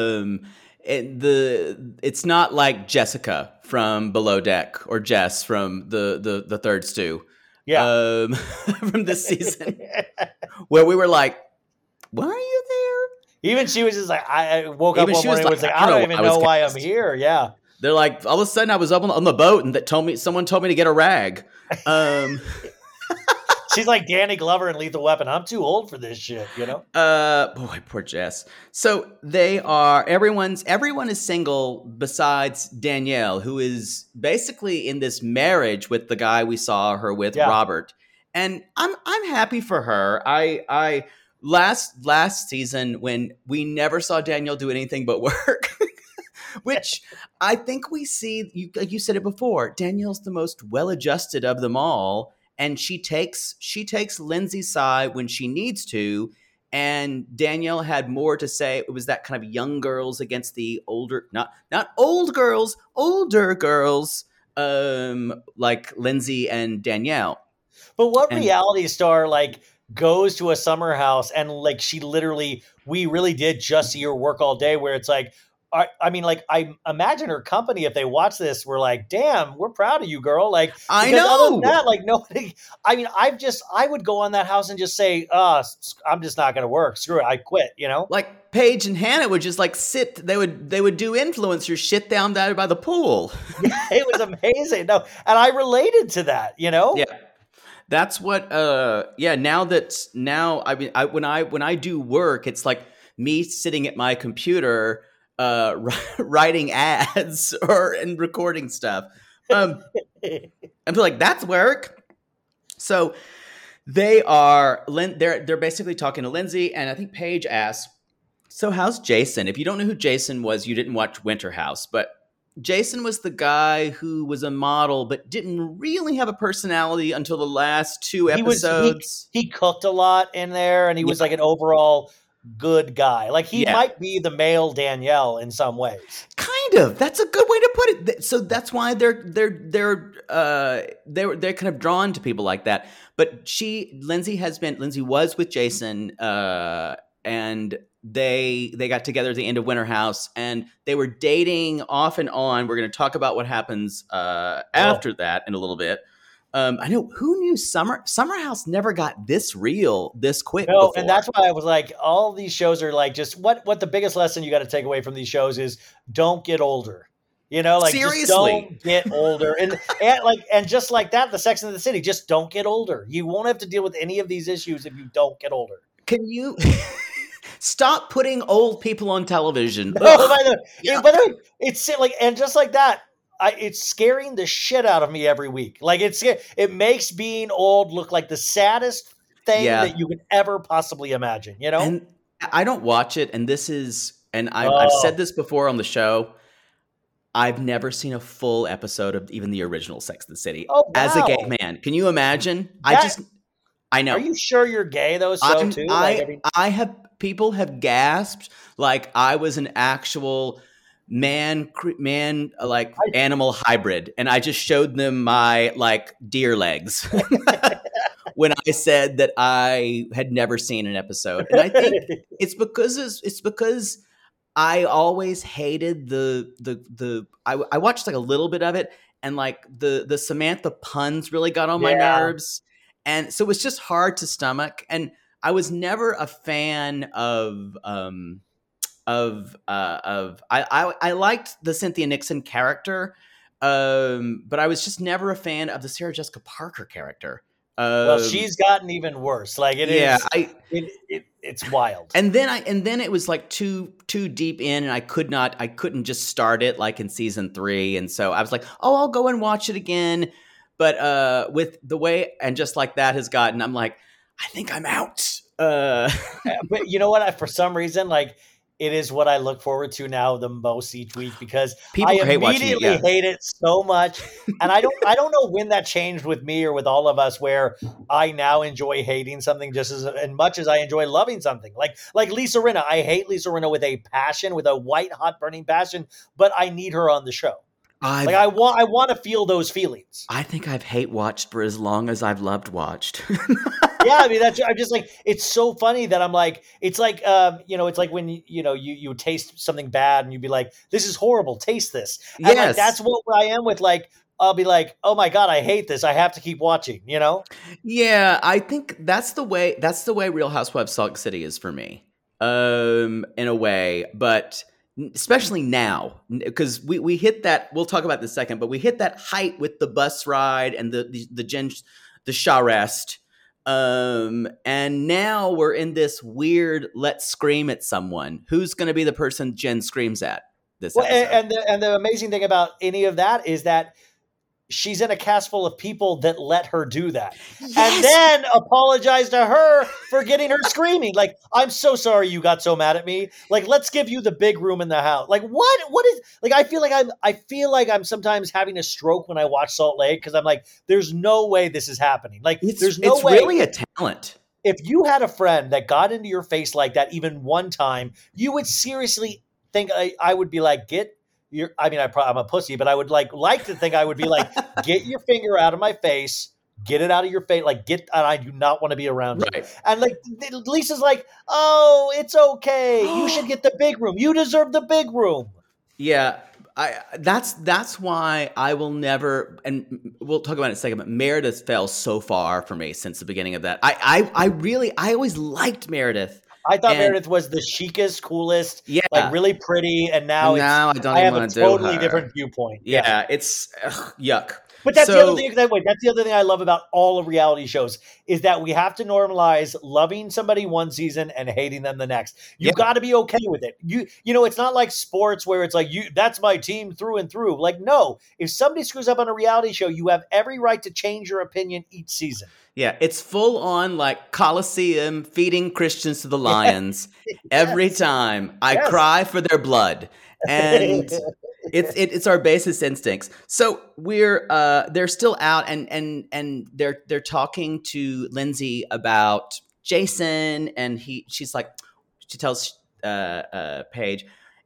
It's not like Jessica from Below Deck or Jess from the Third Stew. Yeah. From this season where we were like, why are you there? Even she was just like, I woke up one morning and was like, I don't even know why I'm here. Yeah. They're like, all of a sudden I was up on the boat and someone told me to get a rag. She's like Danny Glover in Lethal Weapon. I'm too old for this shit, Boy, poor Jess. So everyone is single besides Danielle, who is basically in this marriage with the guy we saw her with, Robert. and I'm happy for her. I last season when we never saw Danielle do anything but work, which I think we see. Like you said it before, Danielle's the most well-adjusted of them all, and she takes Lindsay's side when she needs to. And Danielle had more to say. It was that kind of young girls against the older, not old girls, older girls, like Lindsay and Danielle. But what reality star like goes to a summer house and like we really did just see her work all day, where it's like, I mean, like, I imagine her company, if they watch this, we're like, damn, we're proud of you, girl. Like, I know. Other than that, like, nobody, I mean, I would go on that house and just say, I'm just not going to work. Screw it. I quit, you know? Like Paige and Hannah would just like sit, they would do influencer shit down there by the pool. Yeah, it was amazing. No, and I related to that, you know? Yeah. That's what, now, I mean, when I do work, it's like me sitting at my computer, writing ads and recording stuff. I'm like, that's work. So they're basically talking to Lindsay, and I think Paige asks, so how's Jason? If you don't know who Jason was, you didn't watch Winter House, but Jason was the guy who was a model but didn't really have a personality until the last 2 episodes. He cooked a lot in there, and he was like an overall good guy. Like he might be the male Danielle in some ways. Kind of. That's a good way to put it. So that's why they're kind of drawn to people like that. But Lindsay was with Jason, and they got together at the end of Winter House, and they were dating off and on. We're going to talk about what happens after that in a little bit. I know, who knew Summer House never got this real this quick before. And that's why I was like, all these shows are like, just what the biggest lesson you got to take away from these shows is don't get older. You know, like, seriously, just don't get older. And just like that, the Sex and the City, just don't get older. You won't have to deal with any of these issues if you don't get older. Can you stop putting old people on television? By the way, it's like, and just like that, it's scaring the shit out of me every week. Like it makes being old look like the saddest thing that you could ever possibly imagine, you know? And I don't watch it. And I've said this before on the show. I've never seen a full episode of even the original Sex and the City as a gay man. Can you imagine? I know. Are you sure you're gay though? People have gasped like I was an actual man like animal hybrid, and I just showed them my like deer legs when I said that I had never seen an episode. And I think it's because I always hated I watched like a little bit of it, and like the Samantha puns really got on my nerves, and so it was just hard to stomach. And I was never a fan of I liked the Cynthia Nixon character, but I was just never a fan of the Sarah Jessica Parker character. Well, she's gotten even worse. Like it's wild. And then it was like too deep in, and I couldn't just start it like in season 3, and so I was like, I'll go and watch it again. But with the way and just like that has gotten, I'm like, I think I'm out. But you know what? For some reason, like, it is what I look forward to now the most each week, because people I immediately hate it so much. And I don't know when that changed with me or with all of us, where I now enjoy hating something just as much as I enjoy loving something. Like Lisa Rinna. I hate Lisa Rinna with a passion, with a white hot burning passion, but I need her on the show. I want to feel those feelings. I think I've hate watched for as long as I've loved watched. Yeah, I mean, I'm just like, it's so funny that I'm like, it's like, it's like when you taste something bad and you'd be like, this is horrible, taste this. And yes. Like, that's what I am with, like, I'll be like, oh my God, I hate this. I have to keep watching, you know? Yeah, I think that's the way Real Housewives of Salt Lake City is for me, in a way, but especially now, because we hit that, we'll talk about this in a second, but we hit that height with the bus ride and the Charest. And now we're in this weird, let's scream at someone. Who's going to be the person Jen screams at this episode? And the amazing thing about any of that is that she's in a cast full of people that let her do that. Yes. And then apologize to her for getting her screaming. Like, I'm so sorry you got so mad at me. Like, let's give you the big room in the house. Like, what is, like, I feel like I'm sometimes having a stroke when I watch Salt Lake, because I'm like, there's no way this is happening. Like, there's no way. It's really a talent. If you had a friend that got into your face like that even one time, you would seriously think I would be like, I'm a pussy, but I would like to think I would be like, get your finger out of my face, get it out of your face, like and I do not want to be around you. And like Lisa's like, oh, it's okay. You should get the big room. You deserve the big room. Yeah. That's why I will never, and we'll talk about it in a second, but Meredith fell so far for me since the beginning of that. I always liked Meredith. I thought Meredith was the chicest, coolest, like really pretty, and now I have a totally different viewpoint. Yeah, it's yuck. But that's the other thing. That's the other thing I love about all of reality shows is that we have to normalize loving somebody one season and hating them the next. You got to be okay with it. You know, it's not like sports where it's like that's my team through and through. Like, no, if somebody screws up on a reality show, you have every right to change your opinion each season. Yeah, it's full on like Colosseum feeding Christians to the lions every time. I cry for their blood, and it's our basest instincts. So they're still out, and they're talking to Lindsay about Jason, and she tells Paige,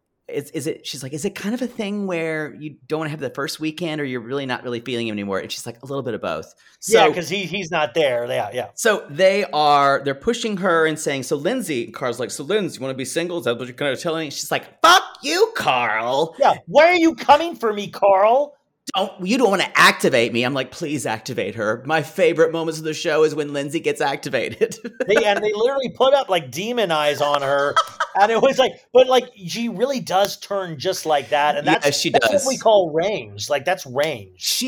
she's like, is it kind of a thing where you don't want to have the first weekend, or you're really not really feeling him anymore? And she's like, a little bit of both. So, because he's not there. Yeah. So they're pushing her and saying, so Carl's like, so Lindsay, you want to be single? Is that what you're kind of telling me? She's like, fuck you, Carl. Yeah. Why are you coming for me, Carl? You don't want to activate me. I'm like, please activate her. My favorite moments of the show is when Lindsay gets activated. they literally put up like demon eyes on her. And it was like, but like, she really does turn just like that. And that's what we call range. Like, that's range.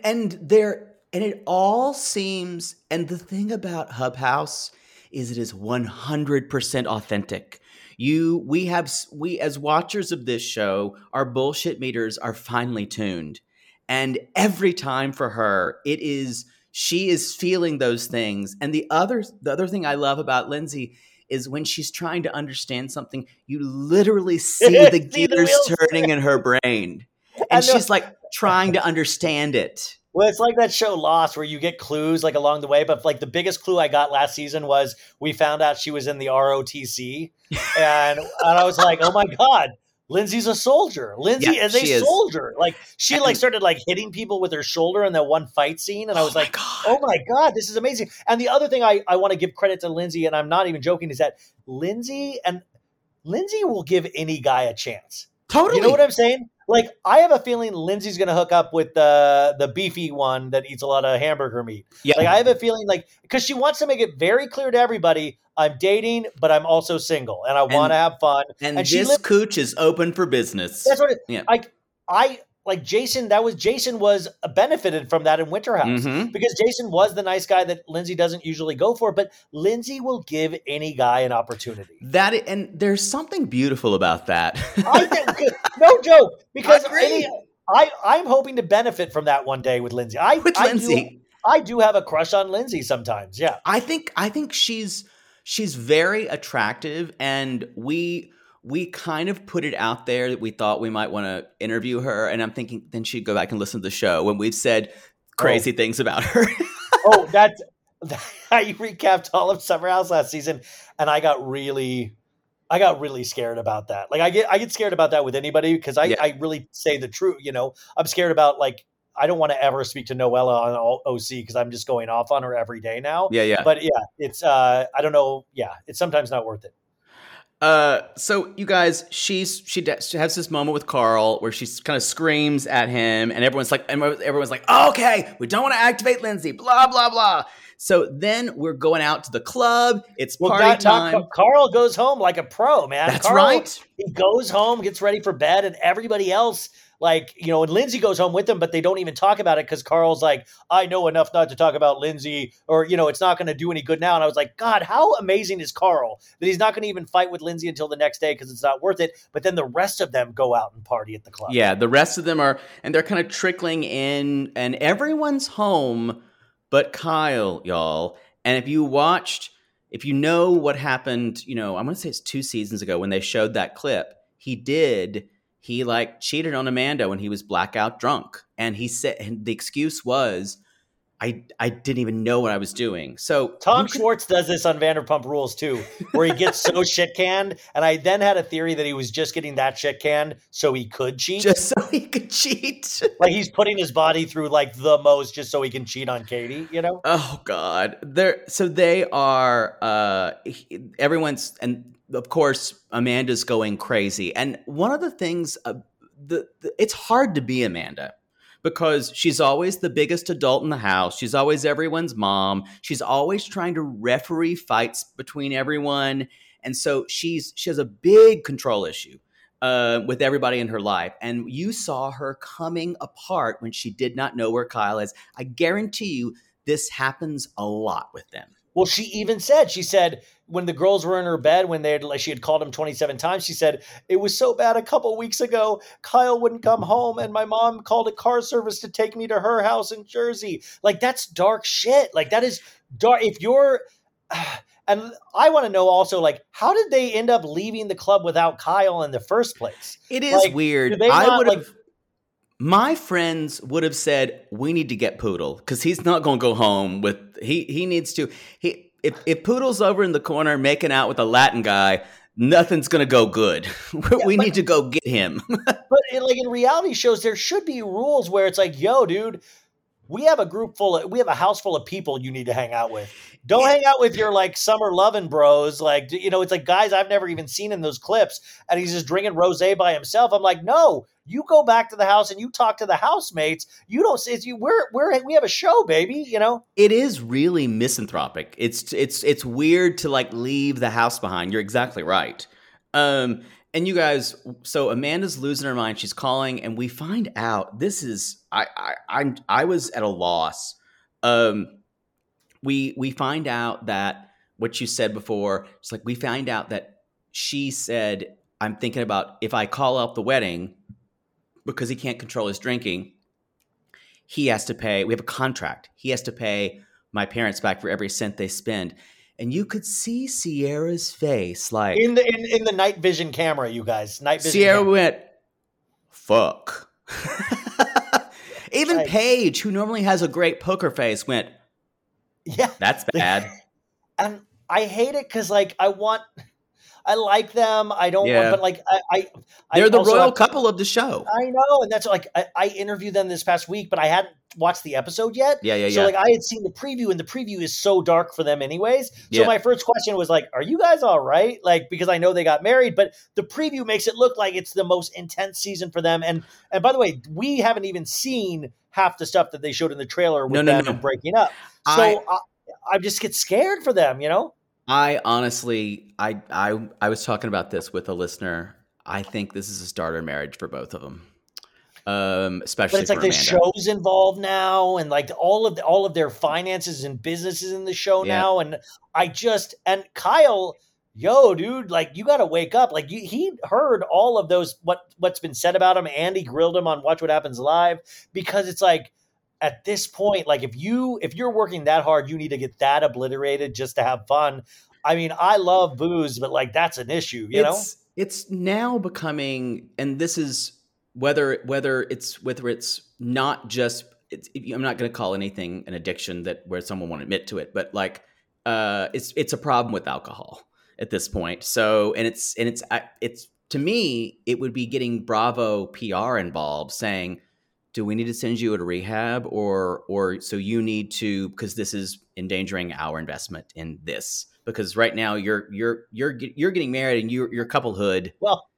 And it all seems, and the thing about Hub House is it is 100% authentic. We as watchers of this show, our bullshit meters are finely tuned. And every time for her, she is feeling those things. And the other thing I love about Lindsay is when she's trying to understand something, you literally see the gears turning in her brain. And she's like trying to understand it. Well, it's like that show Lost where you get clues like along the way. But like the biggest clue I got last season was we found out she was in the ROTC. And I was like, oh my God. Lindsay's a soldier. Lindsay is a soldier. Like she started like hitting people with her shoulder in that one fight scene. And I was like, oh my God, this is amazing. And the other thing I want to give credit to Lindsay, and I'm not even joking, is that Lindsay will give any guy a chance. Totally. You know what I'm saying? Like, I have a feeling Lindsay's going to hook up with the beefy one that eats a lot of hamburger meat. Yeah. Like, I have a feeling because she wants to make it very clear to everybody, I'm dating, but I'm also single, and I want to have fun. And this cooch is open for business. That's what Jason was benefited from that in Winter House because Jason was the nice guy that Lindsay doesn't usually go for, but Lindsay will give any guy an opportunity. And there's something beautiful about that. I think, no joke, because I'm hoping to benefit from that one day with Lindsay. I do have a crush on Lindsay sometimes. Yeah, I think she's very attractive, and we kind of put it out there that we thought we might want to interview her. And I'm thinking then she'd go back and listen to the show when we've said crazy things about her. I recapped all of Summer House last season, and I got really scared about that. Like I get scared about that with anybody because I really say the truth. You know, I'm scared about I don't want to ever speak to Noella on OC because I'm just going off on her every day now. Yeah. But it's I don't know. Yeah, it's sometimes not worth it. So you guys, she has this moment with Carl where she kind of screams at him, and everyone's like, oh, okay, we don't want to activate Lindsay, blah blah blah. So then we're going out to the club. It's party time. Carl goes home like a pro, man. That's right. He goes home, gets ready for bed, and everybody else like, you know, and Lindsay goes home with them, but they don't even talk about it because Carl's like, I know enough not to talk about Lindsay, or, you know, it's not going to do any good now. And I was like, God, how amazing is Carl that he's not going to even fight with Lindsay until the next day because it's not worth it. But then the rest of them go out and party at the club. Yeah, the rest of them are, and they're kind of trickling in, and everyone's home but Kyle, y'all. And if you know what happened, you know, I'm going to say it's 2 seasons ago when they showed that clip, he like cheated on Amanda when he was blackout drunk. And he said, and the excuse was, I didn't even know what I was doing. So Tom Schwartz does this on Vanderpump Rules too, where he gets so shit canned. And I then had a theory that he was just getting that shit canned so he could cheat. Just so he could cheat. Like he's putting his body through like the most just so he can cheat on Katie, you know? Oh God. They are everyone's, and of course Amanda's going crazy. And one of the things it's hard to be Amanda, because she's always the biggest adult in the house. She's always everyone's mom. She's always trying to referee fights between everyone. And so she has a big control issue with everybody in her life. And you saw her coming apart when she did not know where Kyle is. I guarantee you this happens a lot with them. Well, she said when the girls were in her bed, when she had called him 27 times, she said, it was so bad a couple weeks ago, Kyle wouldn't come home and my mom called a car service to take me to her house in Jersey. Like, that's dark shit. Like, that is dark. If you're, and I want to know also, like, how did they end up leaving the club without Kyle in the first place? It is weird. My friends would have said, we need to get Poodle because he's not going to go home with, he needs to, if Poodle's over in the corner making out with a Latin guy, nothing's going to go good. We need to go get him. But in reality shows, there should be rules where it's like, yo, dude, we have a house full of people you need to hang out with. Don't hang out with your like summer loving bros. Like, you know, it's like guys I've never even seen in those clips. And he's just drinking rosé by himself. I'm like, no, you go back to the house and you talk to the housemates. You don't say we have a show, baby. You know, it is really misanthropic. It's weird to like leave the house behind. You're exactly right. And you guys, so Amanda's losing her mind. She's calling, and we find out this is I was at a loss. We find out that what you said before. It's like we find out that she said, "I'm thinking about if I call out the wedding because he can't control his drinking. He has to pay. We have a contract. He has to pay my parents back for every cent they spend." And you could see Sierra's face, like in the night vision camera, you guys. Night vision. Sierra went, "Fuck." Even like, Paige, who normally has a great poker face, went, "Yeah, that's bad." And I hate it because, like, I like them. I don't want, but like, they're the royal couple of the show. I know, and that's like I interviewed them this past week, but I hadn't watched the episode yet. Yeah. So like, I had seen the preview, and the preview is so dark for them, anyways. So my first question was like, "Are you guys all right?" Like, because I know they got married, but the preview makes it look like it's the most intense season for them. And by the way, we haven't even seen half the stuff that they showed in the trailer with them breaking up. So I just get scared for them, you know. I honestly, I was talking about this with a listener. I think this is a starter marriage for both of them, especially. But it's like the show's involved now, and like all of their finances and businesses in the show now. And and Kyle, yo, dude, like you got to wake up. Like he heard all of those what's been said about him. Andy grilled him on Watch What Happens Live, because it's like, at this point, like if you're working that hard, you need to get that obliterated just to have fun. I mean, I love booze, but like that's an issue, you know? It's now becoming, and this is whether it's not just, I'm not going to call anything an addiction where someone won't admit to it, but like it's a problem with alcohol at this point. So, and it's to me, it would be getting Bravo PR involved, saying, do we need to send you to rehab, or so you need to, because this is endangering our investment in this, because right now you're getting married and you're couplehood. Well,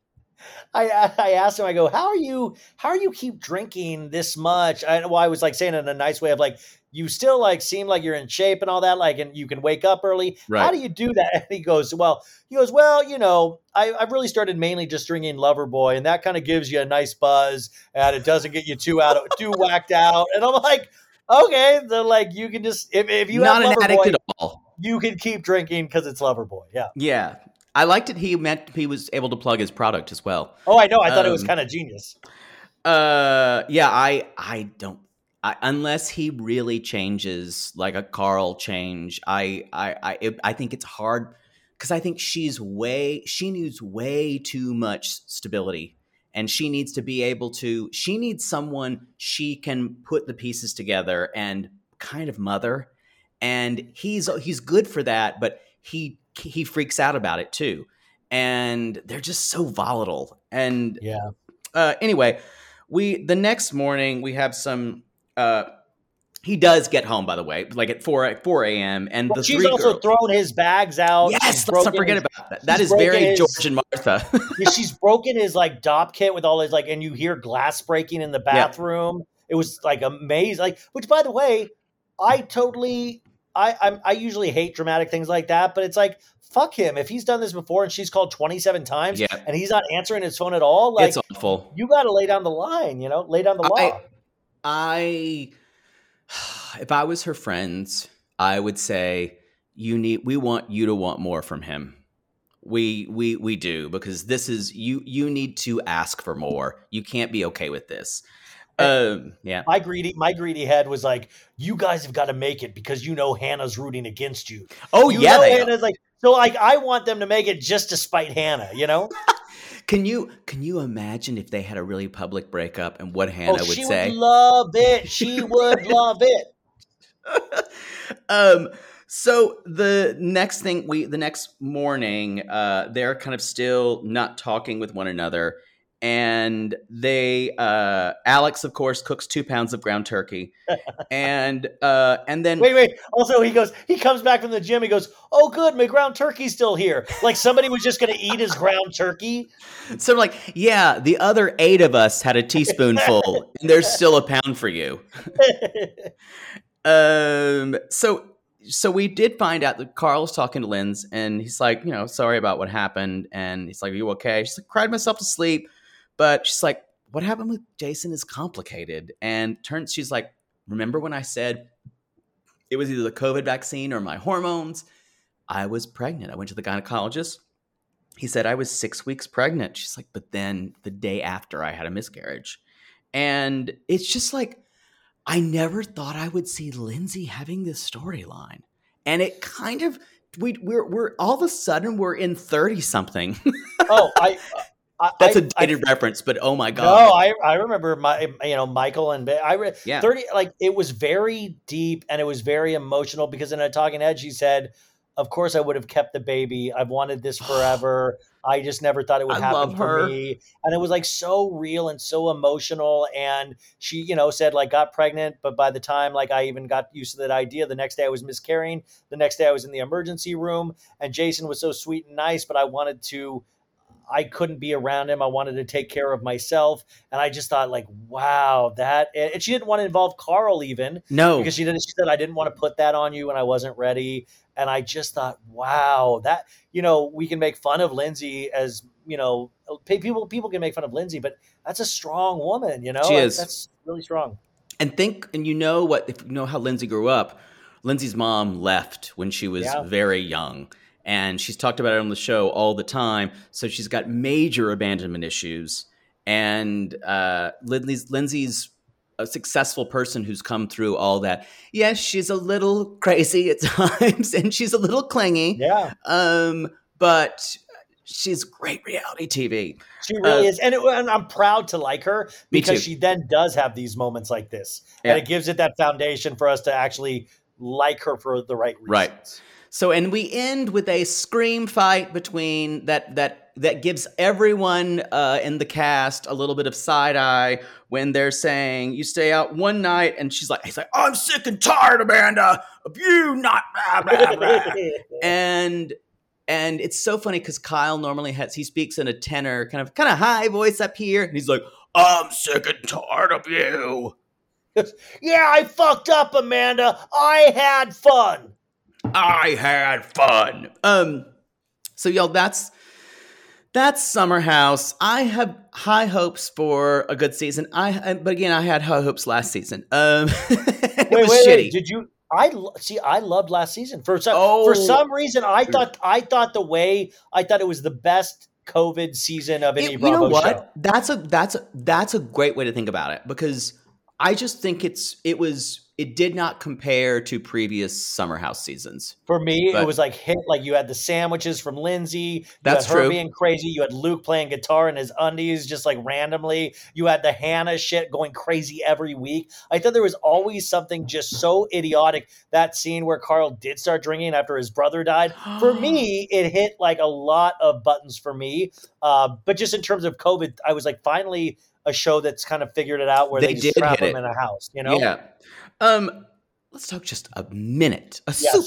I asked him, I go, how are you keep drinking this much? I was like saying it in a nice way of like, you still like seem like you're in shape and all that, like, and you can wake up early. How Right. do you do that? And he goes, well, I've really started mainly just drinking Loverboy, and that kind of gives you a nice buzz, and it doesn't get you too whacked out. And I'm like, okay, so like you can just if you Not have an addict Loverboy, at all. you can keep drinking because it's Loverboy. Yeah. Yeah. I liked it. He was able to plug his product as well. Oh, I know. I thought it was kind of genius. Yeah, I don't. Unless he really changes, like a Carl change, I think it's hard because I think she needs way too much stability, and she needs to be able to. She needs someone she can put the pieces together and kind of mother, and he's good for that, but he freaks out about it too, and they're just so volatile. And Yeah. Anyway, the next morning we have some. He does get home, by the way, like at 4 a.m. And Well, the she's three also girls. thrown his bags out. Yes, let's not forget about that. That is broken very George and Martha. Yeah, she's broken his like DOP kit with all his like, and you hear glass breaking in the bathroom. It was like amazing. Like, which by the way, I usually hate dramatic things like that, but it's like, fuck him. If he's done this before and she's called 27 times Yeah. and he's not answering his phone at all, like, It's awful. you got to lay down the line, lay down the law. If I was her friends, I would say we want you to want more from him. We do, because this is you need to ask for more. You can't be okay with this. Yeah. My greedy head was like, you guys have got to make it because Hannah's rooting against you. Oh, yeah, Hannah's like, so like I want them to make it just to spite Hannah, Can you imagine if they had a really public breakup and what Hannah would say? She would love it. She would love it. So the next morning, they're kind of still not talking with one another, and Alex, of course, cooks 2 pounds of ground turkey, and then wait. Also, he comes back from the gym. He goes, "Oh, good, my ground turkey's still here." Like somebody was just going to eat his ground turkey. So like, yeah, the other 8 of us had a teaspoonful, and there's still a pound for you. So we did find out that Carl's talking to Linz, and he's like, sorry about what happened. And he's like, are you okay? She's like, cried myself to sleep. But she's like, what happened with Jason is complicated. And she's like, remember when I said it was either the COVID vaccine or my hormones? I was pregnant. I went to the gynecologist. He said I was 6 weeks pregnant. She's like, but then the day after I had a miscarriage. And it's just like, I never thought I would see Lindsay having this storyline, and it kind of we're all of a sudden we're in 30 something. Oh, that's a dated reference, but oh my god! No, I remember Michael and 30. Like it was very deep and it was very emotional because in a talking head she said, "Of course I would have kept the baby. I've wanted this forever. I just never thought it would happen for me." And it was like so real and so emotional. And she, said like got pregnant, but by the time like I even got used to that idea, the next day I was miscarrying. The next day I was in the emergency room, and Jason was so sweet and nice, but I couldn't be around him. I wanted to take care of myself. And I just thought like, wow, and she didn't want to involve Carl even. No, because she said, I didn't want to put that on you and I wasn't ready. And I just thought, wow, that, we can make fun of Lindsay as, people can make fun of Lindsay, but that's a strong woman, She is. That's really strong. And if you know how Lindsay grew up, Lindsay's mom left when she was very young. And she's talked about it on the show all the time. So she's got major abandonment issues. And Lindsay's a successful person who's come through all that. Yes, she's a little crazy at times, and she's a little clingy. Yeah. But she's great reality TV. She really is. And I'm proud to like her because she then does have these moments like this. Yeah. And it gives it that foundation for us to actually like her for the right reasons. Right. So, and we end with a scream fight between that gives everyone in the cast a little bit of side eye when they're saying, you stay out one night, and he's like, I'm sick and tired, Amanda, of you not blah, blah, blah. And And it's so funny because Kyle normally he speaks in a tenor, kind of high voice up here. And he's like, I'm sick and tired of you. Yeah, I fucked up, Amanda. I had fun. So y'all, that's Summer House. I have high hopes for a good season. But again, I had high hopes last season. It was shitty. Did you? I loved last season for some reason. I thought it was the best COVID season of any Bravo show. That's a great way to think about it, because I just think it did not compare to previous Summer House seasons. For me, it was like you had the sandwiches from Lindsay. That's true. Her being crazy. You had Luke playing guitar in his undies, just like randomly. You had the Hannah shit going crazy every week. I thought there was always something just so idiotic. That scene where Carl did start drinking after his brother died. For me, it hit like a lot of buttons for me. But just in terms of COVID, I was like, finally a show that's kind of figured it out where they just trap him in a house, you know? Yeah. Let's talk just a minute. A soup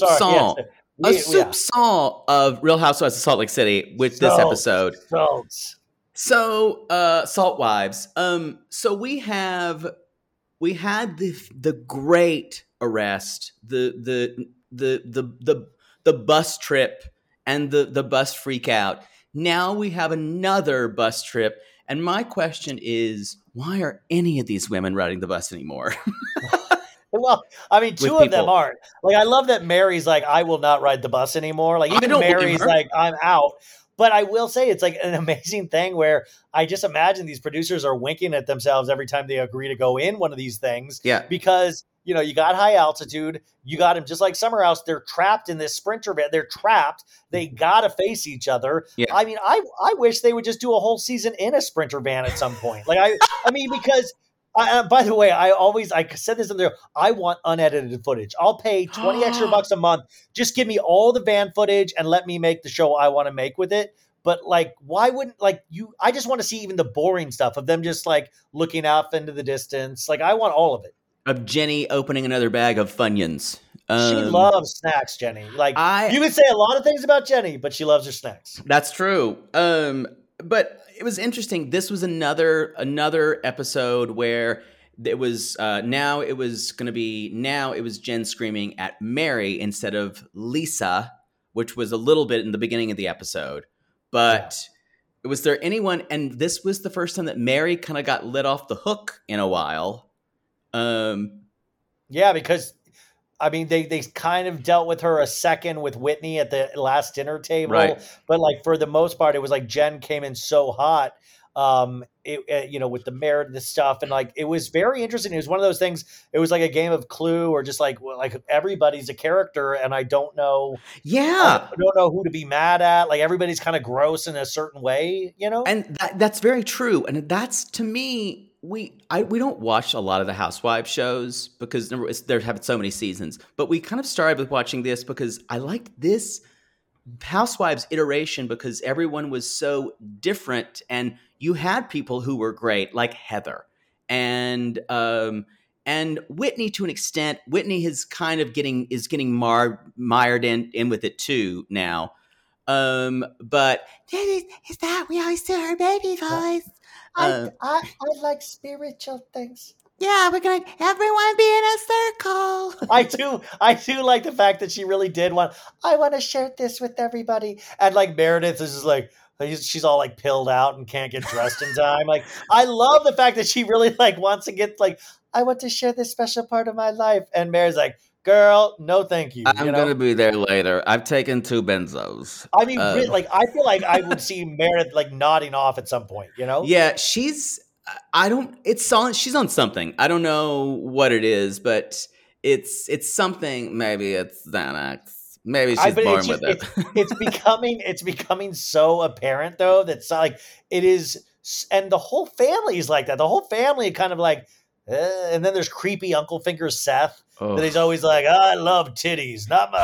song of Real Housewives of Salt Lake City with this episode. So, Salt Wives. So we had the great arrest, the bus trip, and the bus freak out. Now we have another bus trip, and my question is, why are any of these women riding the bus anymore? Well, I mean, two of them aren't. Like, I love that Mary's like, I will not ride the bus anymore. Like, even Mary's like, I'm out. But I will say it's like an amazing thing where I just imagine these producers are winking at themselves every time they agree to go in one of these things. Yeah. Because, you know, you got high altitude. You got them just like Summer House. They're trapped in this Sprinter van. They're trapped. They got to face each other. Yeah. I mean, I wish they would just do a whole season in a Sprinter van at some point. Like, I mean, because... by the way, I said this in there. I want unedited footage. I'll pay $20 extra a month. Just give me all the van footage and let me make the show I want to make with it. But like, why wouldn't I just want to see even the boring stuff of them just like looking out into the distance. Like, I want all of it. Of Jenny opening another bag of Funyuns. She loves snacks, Jenny. Like, you could say a lot of things about Jenny, but she loves her snacks. That's true. But it was interesting. This was another episode where it was Jen screaming at Mary instead of Lisa, which was a little bit in the beginning of the episode. But was there anyone? And this was the first time that Mary kind of got let off the hook in a while. Yeah, because I mean, they kind of dealt with her a second with Whitney at the last dinner table, right. But like for the most part, it was like Jen came in so hot, with the Meredith stuff, and like it was very interesting. It was one of those things. It was like a game of Clue, or just like everybody's a character, and I don't know. Yeah, I don't know who to be mad at. Like everybody's kind of gross in a certain way, you know. And that's very true, and that's to me. We don't watch a lot of the Housewives shows because they're having so many seasons, but we kind of started with watching this because I liked this Housewives iteration because everyone was so different, and you had people who were great, like Heather and Whitney to an extent. Whitney is kind of getting mired in with it too now. But is that we always do her baby voice? I like spiritual things. Yeah, we're gonna everyone be in a circle. I do like the fact that she really did I want to share this with everybody. And like Meredith is just like she's all like pilled out and can't get dressed in time. Like I love the fact that she really like wants to get like, I want to share this special part of my life. And Mary's like, girl, no thank you. I'm going to be there later. I've taken 2 benzos. I mean, like, I feel like I would see Meredith like nodding off at some point, you know? Yeah, she's on something. I don't know what it is, but it's something. Maybe it's Xanax. Maybe she's born with it. It's becoming so apparent though, that's like, it is. And the whole family is like that. The whole family kind of like, and then there's creepy Uncle Fingers Seth. That he's always like, I love titties.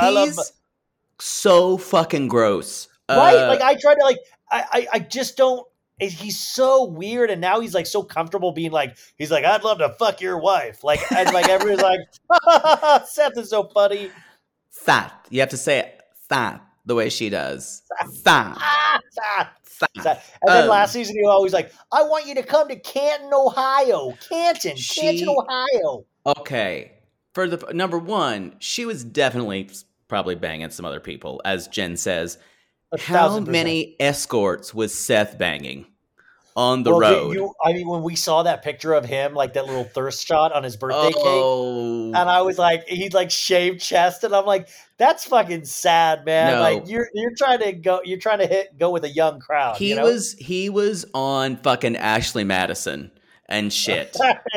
So fucking gross. Right? Like I try to like, I just don't. He's so weird, and now he's like so comfortable being like, he's like, I'd love to fuck your wife. Like, and like everyone's like, Seth is so funny. Fat. You have to say it. Fat. the way she does. Sa. And then last season, you were always like, I want you to come to Canton, Ohio. Canton, Ohio. Okay. For the number one, she was definitely probably banging some other people, as Jen says. 1,000%. How many escorts was Seth banging on the road? When we saw that picture of him, like that little thirst shot on his birthday cake, and I was like, he's like shaved chest, and I'm like, that's fucking sad, man. No. Like you're trying to go with a young crowd. He was on fucking Ashley Madison and shit.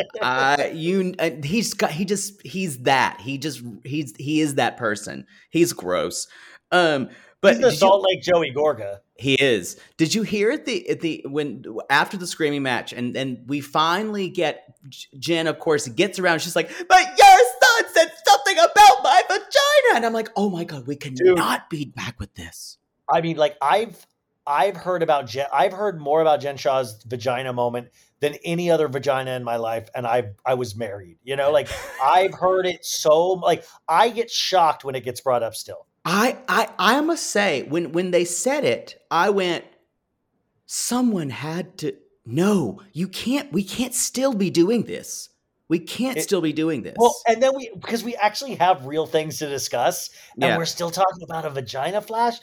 He is that person. He's gross. But he's the Salt Lake Joey Gorga. He is. Did you hear after the screaming match, and then we finally get Jen? Of course, gets around. She's like, "But your son said something about my vagina," and I'm like, "Oh my god, we cannot be back with this." I mean, like I've heard about Jen. I've heard more about Jen Shah's vagina moment than any other vagina in my life, and I was married. You know, like I've heard it so. Like I get shocked when it gets brought up still. I must say, when they said it, I went, someone had to, no, we can't still be doing this. We can't still be doing this. Well, and then because we actually have real things to discuss, and we're still talking about a vagina flash.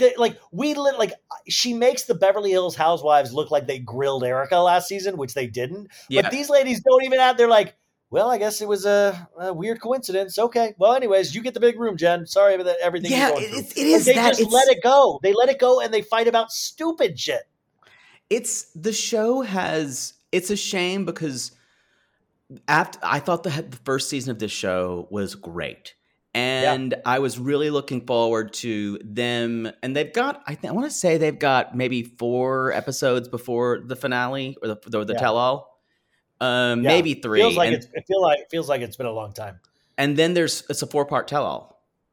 She makes the Beverly Hills Housewives look like they grilled Erica last season, which they didn't. Yeah. But these ladies don't even have, they're like, well, I guess it was a weird coincidence. Okay. Well, anyways, you get the big room, Jen. Sorry about everything. Yeah, you're going it is. They just let it go. They let it go, and they fight about stupid shit. It's a shame because I thought the first season of this show was great, and I was really looking forward to them. And they've got, I want to say they've got maybe 4 episodes before the finale or the tell-all. Maybe 3. It feels like it's been a long time. And then it's a 4-part tell-all.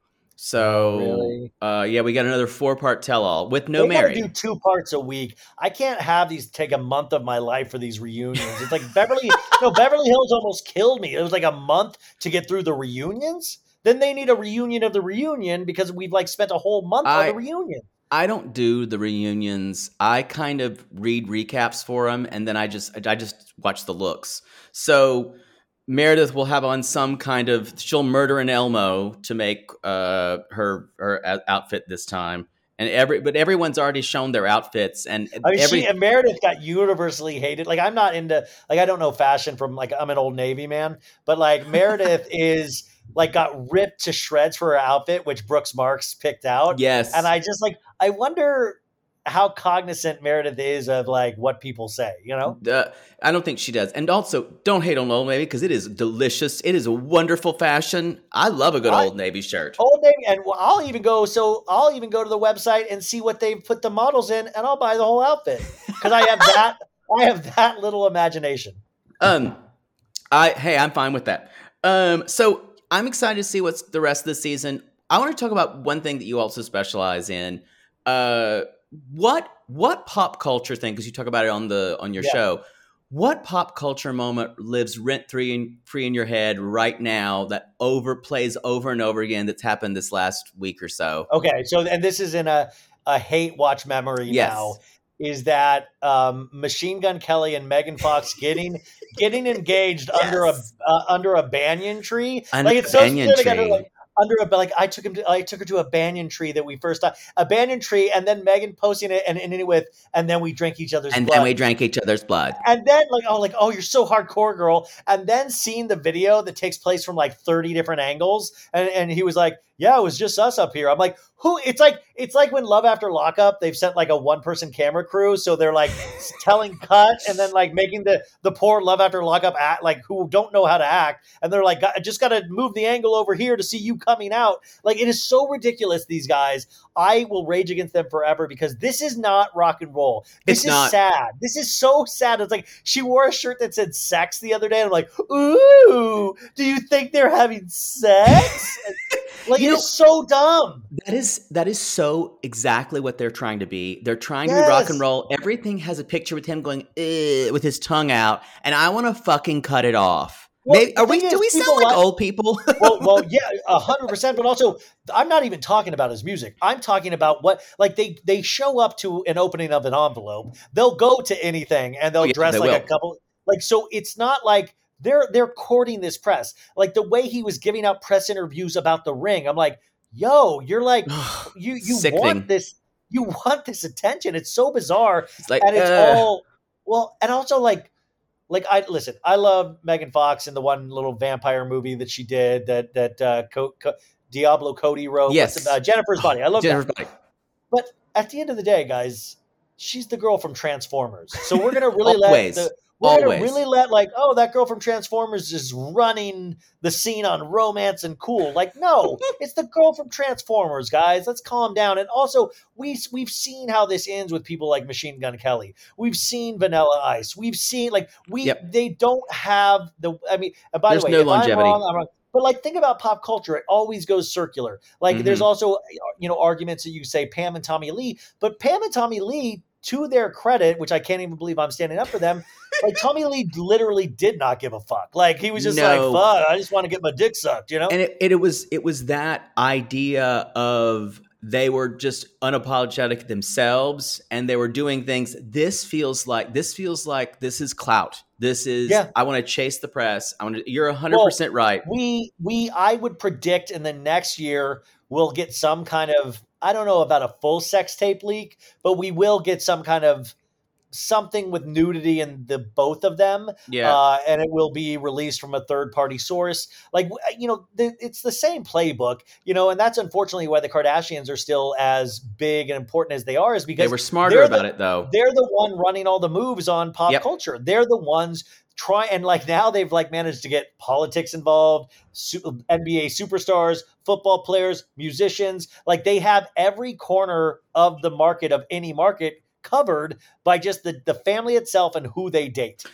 So, really? We got another 4-part tell-all with no Mary. They gotta do 2 parts a week. I can't have these take a month of my life for these reunions. It's like Beverly Hills almost killed me. It was like a month to get through the reunions. Then they need a reunion of the reunion because we've like spent a whole month on the reunion. I don't do the reunions. I kind of read recaps for them, and then I just watch the looks. So Meredith will have on some kind of, she'll murder an Elmo to make her outfit this time, but everyone's already shown their outfits, and Meredith got universally hated. Like I'm not into, like I don't know fashion from, like I'm an Old Navy man, but like Meredith is. Like got ripped to shreds for her outfit, which Brooks Marks picked out. Yes. And I just I wonder how cognizant Meredith is of like what people say, you know? I don't think she does. And also don't hate on Old Navy because it is delicious. It is a wonderful fashion. I love a good Old Navy shirt. Old Navy. And I'll even go to the website and see what they've put the models in, and I'll buy the whole outfit because I have that little imagination. I'm fine with that. So I'm excited to see what's the rest of the season. I want to talk about one thing that you also specialize in. What pop culture thing? Because you talk about it on your show. What pop culture moment lives rent free in your head right now that plays over and over again? That's happened this last week or so. Okay, so and this is in a hate watch memory now. Is that Machine Gun Kelly and Megan Fox getting engaged under a banyan tree? It's so together, I took her to a banyan tree that we first saw, a banyan tree, and then Megan posting it and ending it with, and then we drank each other's blood. And then we drank each other's blood. And then oh, you're so hardcore, girl. And then seeing the video that takes place from like 30 different angles, and he was like, yeah, it was just us up here. I'm like, who? It's like when Love After Lockup, they've sent like a 1-person camera crew, so they're like telling cut and then like making the poor Love After Lockup act like who don't know how to act, and they're like, I just got to move the angle over here to see you coming out. Like it is so ridiculous. These guys, I will rage against them forever because this is not rock and roll. This is sad. This is so sad. It's like she wore a shirt that said sex the other day, and I'm like, ooh, do you think they're having sex? Like it is so dumb. That is so exactly what they're trying to be. They're trying to be rock and roll. Everything has a picture with him going with his tongue out, and I want to fucking cut it off. Well, Maybe do we sound like old people? well, yeah, 100%. But also, I'm not even talking about his music. I'm talking about what, like, they show up to an opening of an envelope. They'll go to anything and they'll dress like a couple. Like, so it's not like they're courting this press. Like the way he was giving out press interviews about The Ring. I'm like, yo, you're like, you want this. You want this attention. It's so bizarre. It's like, and it's all well, and also like I love Megan Fox in the one little vampire movie that she did that Diablo Cody wrote. Yes, Jennifer's Body. I love Jennifer's that. Body. But at the end of the day, guys, she's the girl from Transformers. So we're gonna really let like, oh, that girl from Transformers is running the scene on romance and cool. Like, no, it's the girl from Transformers, guys. Let's calm down. And also, we've seen how this ends with people like Machine Gun Kelly. We've seen Vanilla Ice. We've seen they don't have the. I mean, and by the way, no longevity. I'm wrong. But like, think about pop culture. It always goes circular. Like, there's also arguments that you say Pam and Tommy Lee, but Pam and Tommy Lee, to their credit, which I can't even believe I'm standing up for them, like Tommy Lee literally did not give a fuck. Like he was just like, fuck, I just want to get my dick sucked, And it was that idea of they were just unapologetic themselves and they were doing things. This feels like this is clout. This is, I want to chase the press. You're 100% right. I would predict in the next year, we'll get some kind of, I don't know about a full sex tape leak, but we will get some kind of something with nudity in the both of them. Yeah. And it will be released from a third party source. Like, it's the same playbook, and that's unfortunately why the Kardashians are still as big and important as they are, is because they were smarter about it though. They're the one running all the moves on pop culture. They're the ones and like now they've like managed to get politics involved, NBA superstars, football players, musicians. Like they have every corner of the market of any market covered by just the family itself and who they date.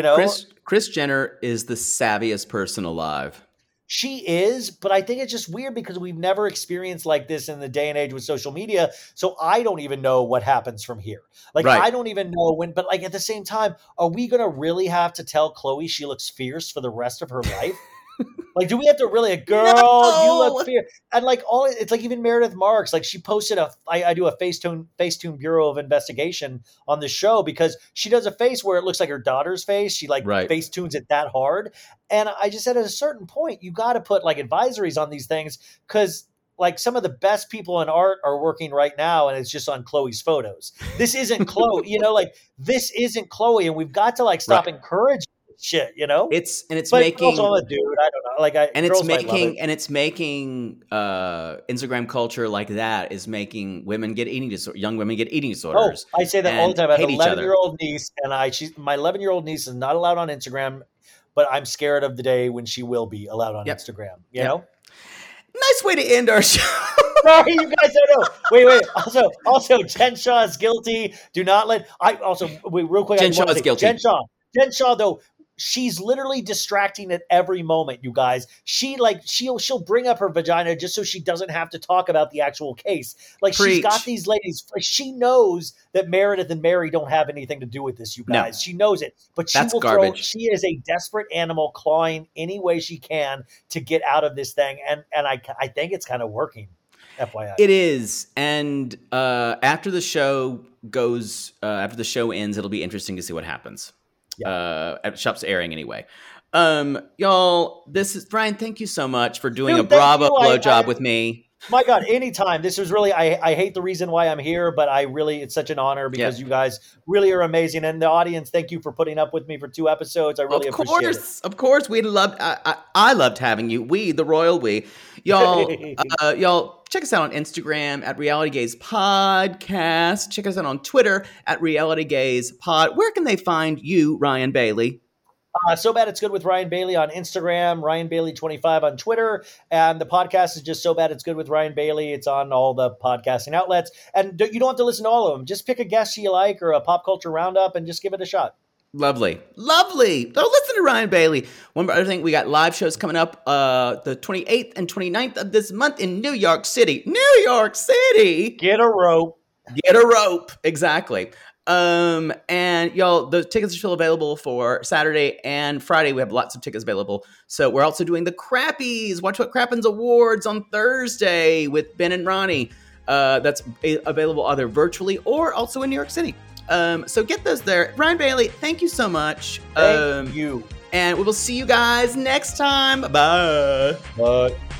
Kris Jenner is the savviest person alive. She is, but I think it's just weird because we've never experienced like this in the day and age with social media. So I don't even know what happens from here. Like, I don't even know when, but like at the same time, are we going to really have to tell Khloe she looks fierce for the rest of her life? Like, do we have to really, girl, you look fierce? And like it's like even Meredith Marks, like she posted I do a Facetune Bureau of Investigation on the show because she does a face where it looks like her daughter's face. She like Facetunes it that hard. And I just said at a certain point, you got to put like advisories on these things because like some of the best people in art are working right now and it's just on Khloe's photos. This isn't Khloe, like this isn't Khloe, and we've got to like stop encouraging shit, It's but making also I'm a dude. I don't know. Like it's making Instagram culture like that is making young women get eating disorders. Oh, I say that all the time. I have an 11-year-old niece, and my 11-year-old niece is not allowed on Instagram, but I'm scared of the day when she will be allowed on Instagram. You know. Nice way to end our show. Sorry, you guys don't know. Wait. Also, Jen Shah is guilty. Do not let. Real quick. Jen Shah is guilty. Jen Shah, though, she's literally distracting at every moment, you guys. She'll bring up her vagina just so she doesn't have to talk about the actual case. Like She's got these ladies. She knows that Meredith and Mary don't have anything to do with this, you guys. No. She knows it, but she is a desperate animal clawing any way she can to get out of this thing, and I think it's kind of working. FYI. It is, and after the show ends, it'll be interesting to see what happens. Shop's airing anyway. Y'all, this is Ryan. Thank you so much for doing a Bravo blowjob with me. My God, anytime. This was really, I hate the reason why I'm here, but it's such an honor because you guys really are amazing. And the audience, thank you for putting up with me for 2 episodes. I really appreciate it. Of course. I loved having you. The royal we. Y'all, y'all check us out on Instagram at Reality Gaze Podcast. Check us out on Twitter at Reality Gaze Pod. Where can they find you, Ryan Bailey? So Bad It's Good with Ryan Bailey on Instagram, Ryan Bailey 25 on Twitter, and the podcast is just So Bad It's Good with Ryan Bailey. It's on all the podcasting outlets, and you don't have to listen to all of them. Just pick a guest you like or a pop culture roundup and just give it a shot. Lovely. Don't listen to Ryan Bailey. One other thing, we got live shows coming up the 28th and 29th of this month in New York City. Get a rope. Exactly. And y'all, the tickets are still available for Saturday and Friday. We have lots of tickets available. So we're also doing the Crappies, Watch What Crappens Awards on Thursday with Ben and Ronnie. That's available either virtually or also in New York City. So get those there. Ryan Bailey, thank you so much. Thank you. And we will see you guys next time. Bye. Bye.